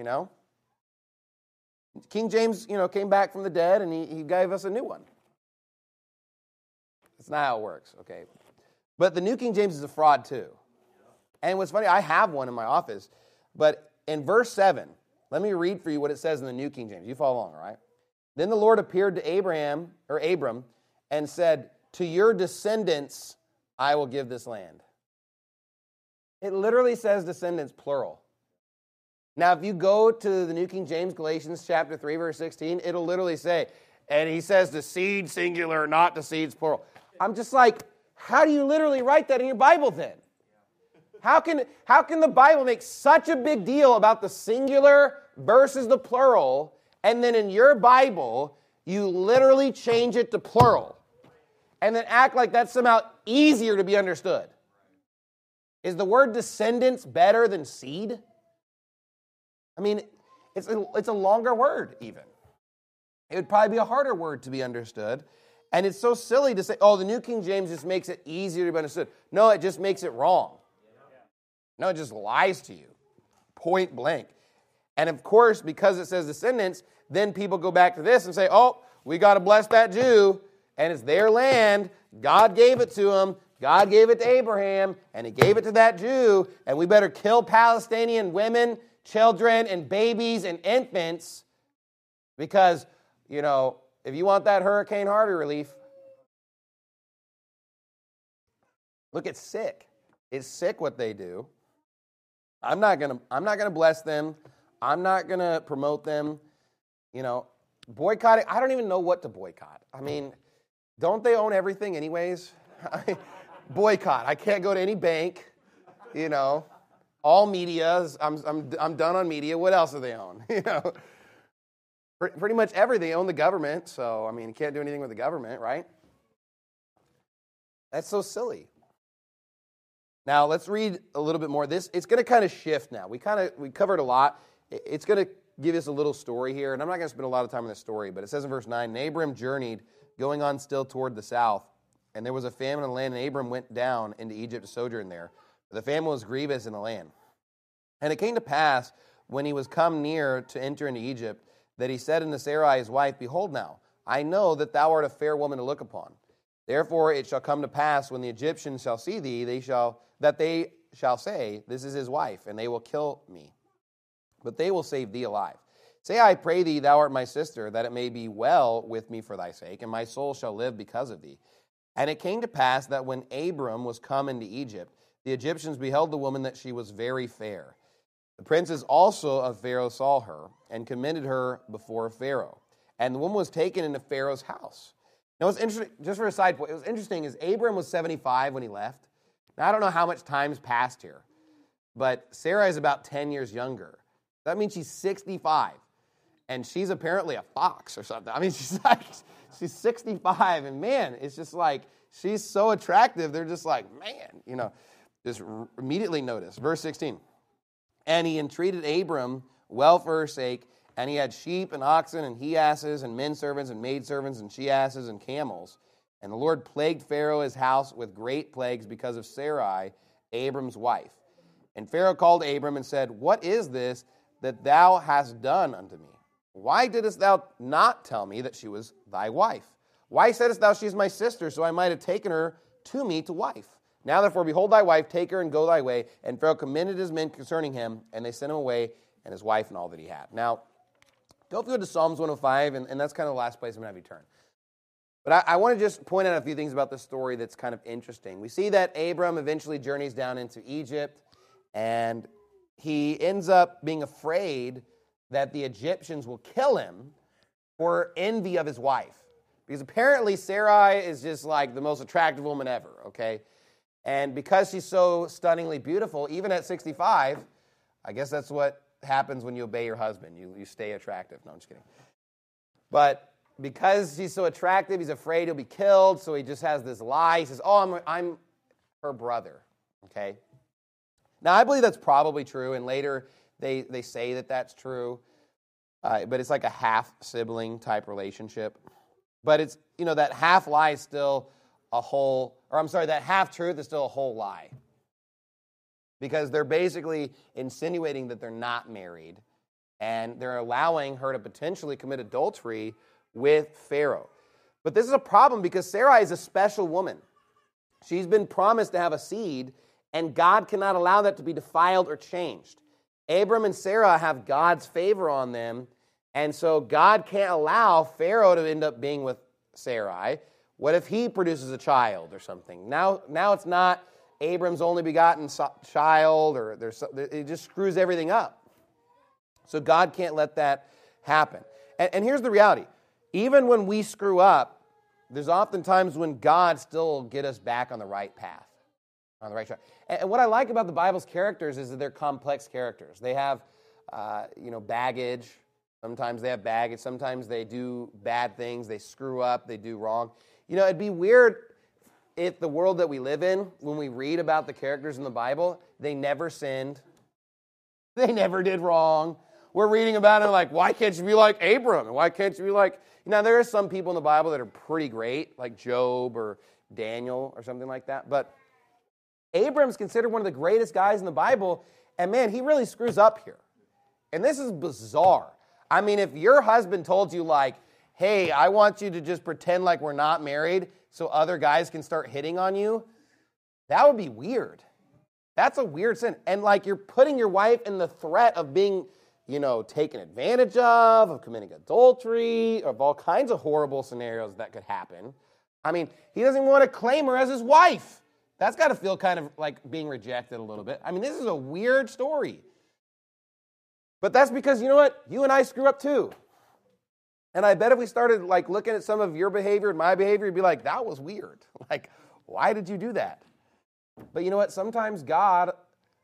King James, came back from the dead, and he gave us a new one. That's not how it works, okay? But the New King James is a fraud, too. And what's funny, I have one in my office, but in verse 7, let me read for you what it says in the New King James. You follow along, all right? Then the Lord appeared to Abram, and said, to your descendants I will give this land. It literally says descendants, plural. Now, if you go to the New King James, Galatians chapter 3, verse 16, it'll literally say, and he says the seed singular, not the seeds plural. I'm just like, how do you literally write that in your Bible then? How can the Bible make such a big deal about the singular versus the plural, and then in your Bible, you literally change it to plural, and then act like that's somehow easier to be understood? Is the word descendants better than seed? I mean, it's a longer word even. It would probably be a harder word to be understood. And it's so silly to say, oh, the New King James just makes it easier to be understood. No, it just makes it wrong. No, it just lies to you. Point blank. And of course, because it says descendants, then people go back to this and say, oh, we got to bless that Jew, and it's their land. God gave it to them. God gave it to Abraham, and he gave it to that Jew, and we better kill Palestinian women, children, and babies and infants because, if you want that Hurricane Harvey relief, look, it's sick. It's sick what they do. I'm not gonna bless them. I'm not gonna promote them. Boycotting. I don't even know what to boycott. I mean, don't they own everything anyways? Boycott. I can't go to any bank. All media. I'm done on media. What else do they own? Pretty much everything. They own the government. So you can't do anything with the government, right? That's so silly. Now let's read a little bit more. It's going to kind of shift now. We covered a lot. It's going to give us a little story here, and I'm not going to spend a lot of time on this story, but it says in verse 9, and Abram journeyed, going on still toward the south, and there was a famine in the land, and Abram went down into Egypt to sojourn there. But the famine was grievous in the land. And it came to pass, when he was come near to enter into Egypt, that he said unto Sarai his wife, behold now, I know that thou art a fair woman to look upon. Therefore it shall come to pass, when the Egyptians shall see thee, they shall say, this is his wife, and they will kill me. But they will save thee alive. Say, I pray thee, thou art my sister, that it may be well with me for thy sake, and my soul shall live because of thee. And it came to pass that when Abram was come into Egypt, the Egyptians beheld the woman that she was very fair. The princes also of Pharaoh saw her, and commended her before Pharaoh. And the woman was taken into Pharaoh's house. Now what's interesting, just for a side point, it was interesting is Abram was 75 when he left. Now I don't know how much time's passed here, but Sarah is about 10 years younger. That means she's 65, and she's apparently a fox or something. She's 65, and man, it's just like, she's so attractive. They're just like, man, just immediately notice. Verse 16, and he entreated Abram well for her sake, and he had sheep and oxen and he-asses and men servants and maidservants and she-asses and camels. And the Lord plagued Pharaoh his house with great plagues because of Sarai, Abram's wife. And Pharaoh called Abram and said, what is this that thou hast done unto me? Why didst thou not tell me that she was thy wife? Why saidst thou, she is my sister, so I might have taken her to me to wife? Now therefore, behold thy wife, take her and go thy way. And Pharaoh commended his men concerning him, and they sent him away. and his wife and all that he had. Now, don't go to Psalms 105, and that's kind of the last place I'm going to have you turn. But I want to just point out a few things about this story that's kind of interesting. We see that Abram eventually journeys down into Egypt, and he ends up being afraid that the Egyptians will kill him for envy of his wife. Because apparently Sarai is just like the most attractive woman ever, okay? And because she's so stunningly beautiful, even at 65, I guess that's what happens when you obey your husband. You stay attractive. No, I'm just kidding. But because she's so attractive, he's afraid he'll be killed, so he just has this lie. He says, I'm her brother, okay? Now, I believe that's probably true, and later they say that that's true, but it's like a half-sibling type relationship. But it's, that half lie is still that half-truth is still a whole lie. Because they're basically insinuating that they're not married, and they're allowing her to potentially commit adultery with Pharaoh. But this is a problem because Sarai is a special woman. She's been promised to have a seed, and God cannot allow that to be defiled or changed. Abram and Sarah have God's favor on them, and so God can't allow Pharaoh to end up being with Sarai. What if he produces a child or something? Now it's not Abram's only begotten child, or it just screws everything up. So God can't let that happen. And here's the reality. Even when we screw up, there's often times when God still will get us back on the right path, on the right track. And what I like about the Bible's characters is that they're complex characters. They have, baggage. Sometimes they have baggage. Sometimes they do bad things. They screw up. They do wrong. It'd be weird if the world that we live in, when we read about the characters in the Bible, they never sinned. They never did wrong. We're reading about it like, why can't you be like Abram? Why can't you be like... there are some people in the Bible that are pretty great, like Job or Daniel or something like that. But Abram's considered one of the greatest guys in the Bible, and man, he really screws up here. And this is bizarre. I mean, if your husband told you like, hey, I want you to just pretend like we're not married so other guys can start hitting on you, that would be weird. That's a weird sin. And like you're putting your wife in the threat of being, taken advantage of committing adultery, of all kinds of horrible scenarios that could happen. I mean, he doesn't even want to claim her as his wife. That's got to feel kind of like being rejected a little bit. I mean, this is a weird story. But that's because, you know what? You and I screw up too. And I bet if we started like looking at some of your behavior and my behavior, you'd be like, that was weird. Like, why did you do that? But you know what? Sometimes God,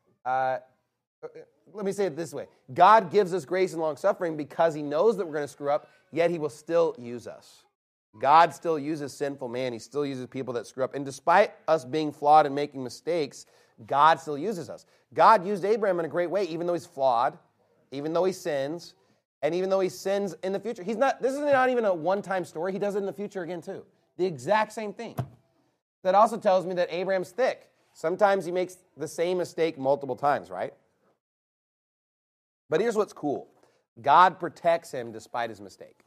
let me say it this way. God gives us grace and long-suffering because he knows that we're going to screw up, yet he will still use us. God still uses sinful man. He still uses people that screw up. And despite us being flawed and making mistakes, God still uses us. God used Abraham in a great way, even though he's flawed, even though he sins, and even though he sins in the future. This is not even a one-time story. He does it in the future again, too. The exact same thing. That also tells me that Abraham's thick. Sometimes he makes the same mistake multiple times, right? But here's what's cool. God protects him despite his mistake.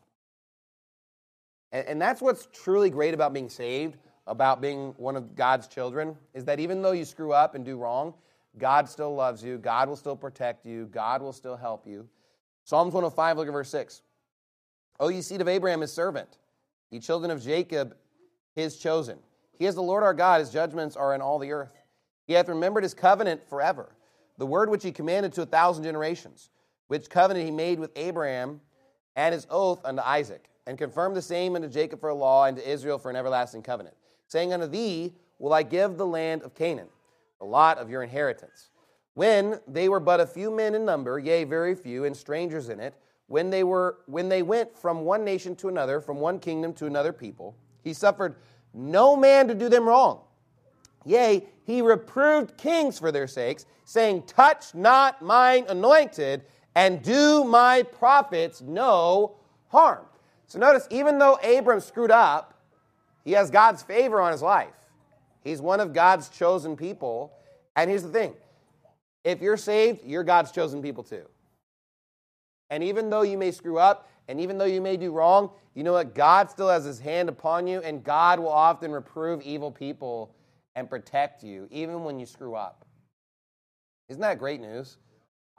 And that's what's truly great about being saved, about being one of God's children, is that even though you screw up and do wrong, God still loves you. God will still protect you. God will still help you. Psalms 105, look at verse 6. O ye seed of Abraham, his servant, ye children of Jacob, his chosen. He is the Lord our God. His judgments are in all the earth. He hath remembered his covenant forever, the word which he commanded to 1,000 generations, which covenant he made with Abraham and his oath unto Isaac, and confirmed the same unto Jacob for a law and to Israel for an everlasting covenant, saying, unto thee will I give the land of Canaan, the lot of your inheritance. When they were but a few men in number, yea, very few, and strangers in it, when they went from one nation to another, from one kingdom to another people, he suffered no man to do them wrong. Yea, he reproved kings for their sakes, saying, touch not mine anointed, and do my prophets no harm. So notice, even though Abram screwed up, he has God's favor on his life. He's one of God's chosen people. And here's the thing. If you're saved, you're God's chosen people too. And even though you may screw up, and even though you may do wrong, you know what? God still has his hand upon you, and God will often reprove evil people and protect you, even when you screw up. Isn't that great news?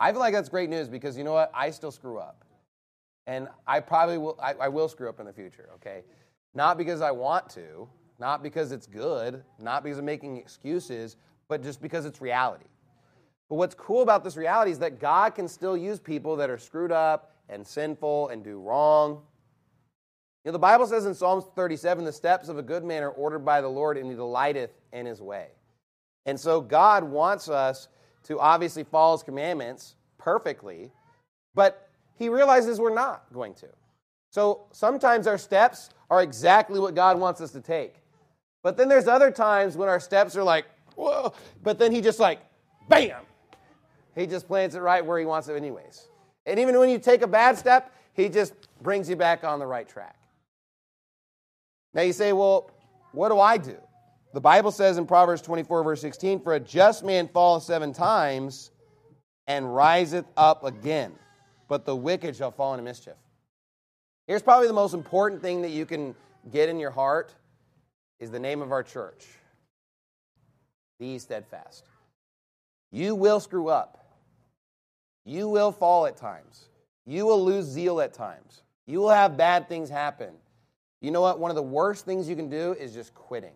I feel like that's great news because you know what? I still screw up. And I probably will, I will screw up in the future, okay? Not because I want to, not because it's good, not because I'm making excuses, but just because it's reality. But what's cool about this reality is that God can still use people that are screwed up and sinful and do wrong. You know, the Bible says in Psalms 37, the steps of a good man are ordered by the Lord, and he delighteth in his way. And so God wants us to obviously follow his commandments perfectly, but he realizes we're not going to. So sometimes our steps are exactly what God wants us to take. But then there's other times when our steps are like, whoa, but then he just like, bam! He just plants it right where he wants it anyways. And even when you take a bad step, he just brings you back on the right track. Now you say, well, what do I do? The Bible says in Proverbs 24, verse 16, for a just man falleth 7 times and riseth up again, but the wicked shall fall into mischief. Here's probably the most important thing that you can get in your heart is the name of our church. Be steadfast. You will screw up. You will fall at times. You will lose zeal at times. You will have bad things happen. You know what? One of the worst things you can do is just quitting.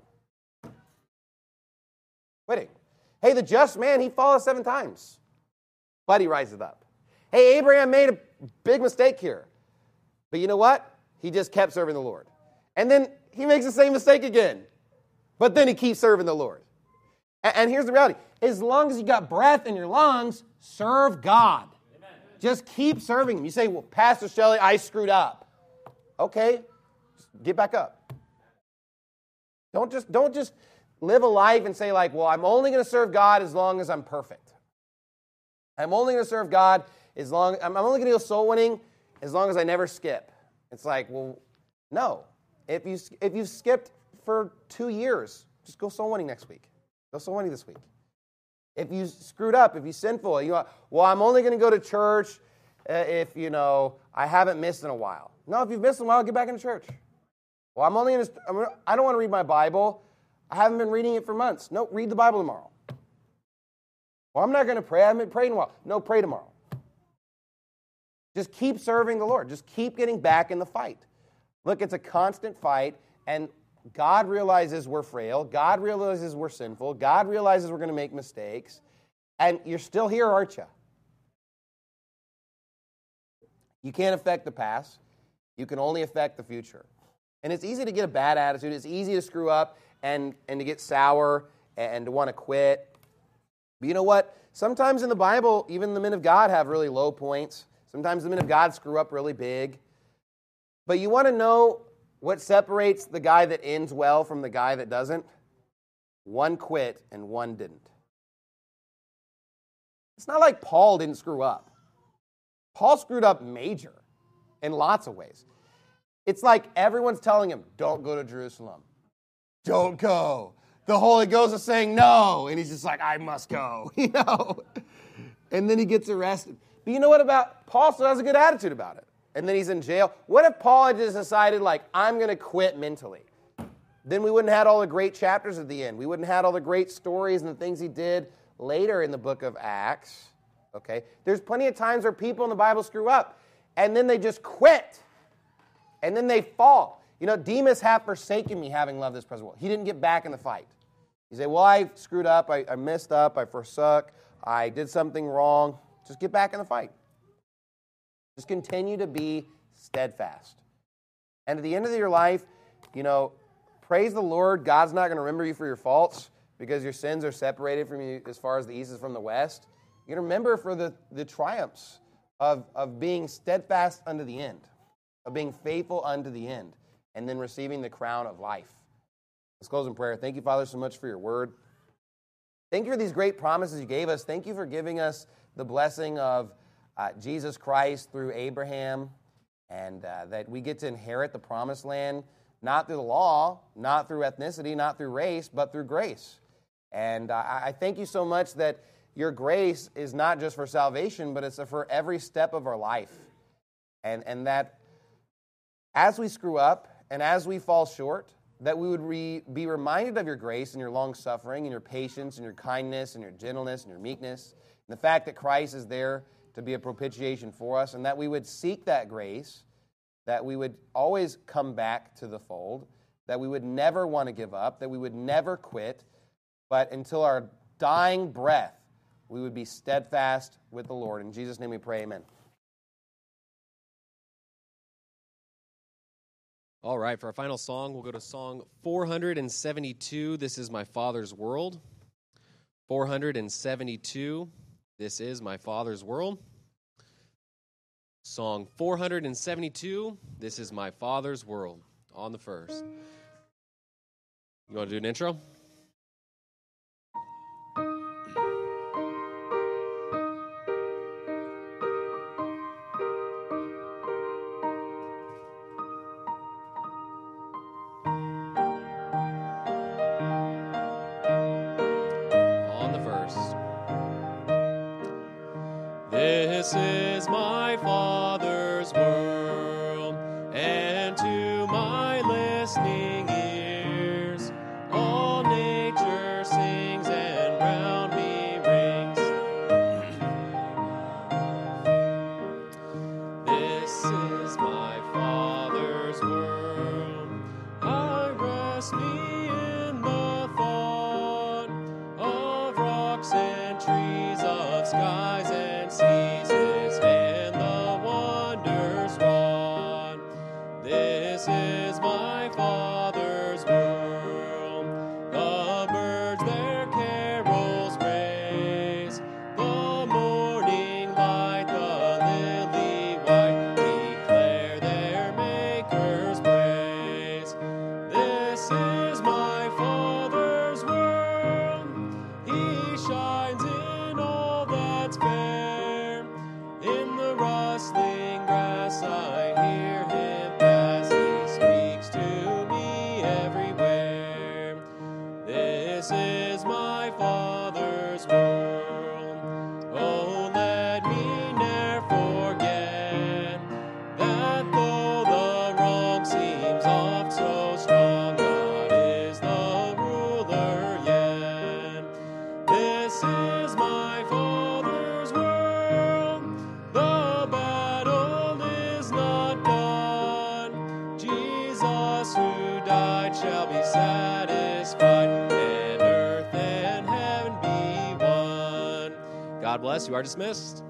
Quitting. Hey, the just man, he falleth 7 times, but he riseth up. Hey, Abraham made a big mistake here. But you know what? He just kept serving the Lord. And then he makes the same mistake again. But then he keeps serving the Lord. And here's the reality. As long as you got breath in your lungs, serve God. Amen. Just keep serving him. You say, well, Pastor Shelley, I screwed up. Okay, just get back up. Don't just live a life and say like, well, I'm only going to serve God as long as I'm perfect. I'm only going to serve God I'm only going to go soul winning as long as I never skip. It's like, well, no. If you've skipped for 2 years, just go soul winning next week. Go soul winning this week. If you screwed up, if you sinful, well, I'm only going to go to church if, I haven't missed in a while. No, if you've missed in a while, get back into church. Well, I don't want to read my Bible. I haven't been reading it for months. No, read the Bible tomorrow. Well, I'm not going to pray. I haven't been praying in a while. No, pray tomorrow. Just keep serving the Lord. Just keep getting back in the fight. Look, it's a constant fight, and God realizes we're frail. God realizes we're sinful. God realizes we're going to make mistakes. And you're still here, aren't you? You can't affect the past. You can only affect the future. And it's easy to get a bad attitude. It's easy to screw up and to get sour and to want to quit. But you know what? Sometimes in the Bible, even the men of God have really low points. Sometimes the men of God screw up really big. But you want to know what separates the guy that ends well from the guy that doesn't? One quit and one didn't. It's not like Paul didn't screw up. Paul screwed up major in lots of ways. It's like everyone's telling him, don't go to Jerusalem. Don't go. The Holy Ghost is saying no. And he's just like, I must go. And then he gets arrested. But you know what about Paul still has a good attitude about it. And then he's in jail. What if Paul had just decided, like, I'm going to quit mentally? Then we wouldn't have had all the great chapters at the end. We wouldn't have had all the great stories and the things he did later in the book of Acts. Okay? There's plenty of times where people in the Bible screw up, and then they just quit. And then they fall. Demas hath forsaken me, having loved this present world. He didn't get back in the fight. You say, well, I screwed up, I messed up, I forsook, I did something wrong. Just get back in the fight. Just continue to be steadfast. And at the end of your life, praise the Lord. God's not going to remember you for your faults because your sins are separated from you as far as the east is from the west. You're going to remember for the triumphs of being steadfast unto the end, of being faithful unto the end, and then receiving the crown of life. Let's close in prayer. Thank you, Father, so much for your word. Thank you for these great promises you gave us. Thank you for giving us the blessing of Jesus Christ through Abraham, and that we get to inherit the promised land, not through the law, not through ethnicity, not through race, but through grace. And I thank you so much that your grace is not just for salvation, but it's for every step of our life. And that as we screw up and as we fall short, that we would be reminded of your grace and your long-suffering and your patience and your kindness and your gentleness and your meekness, and the fact that Christ is there to be a propitiation for us, and that we would seek that grace, that we would always come back to the fold, that we would never want to give up, that we would never quit, but until our dying breath, we would be steadfast with the Lord. In Jesus' name we pray, amen. All right, for our final song, we'll go to song 472, This Is My Father's World. 472, This Is My Father's World. Song 472, This Is My Father's World, on the first. You want to do an intro? This is my Father's world, and to my listening ears, all nature sings and round me rings. This is my Father's world, I rest me in the thought of rocks and trees, of skies and seas, and the wonders wrought. This is my Father's world. The birds their carols raise, the morning light, the lily white, declare their Maker's praise. This is my Father's world. He shines in all that's fair. In the rustling grass I hear him pass. He speaks to me everywhere. This is my Father's world. Oh, let me ne'er forget that though the wrong seems oft so strong, God is the ruler yet. This is my Father's world. The battle is not done. Jesus who died shall be satisfied, and earth and heaven be one. God bless. You are dismissed.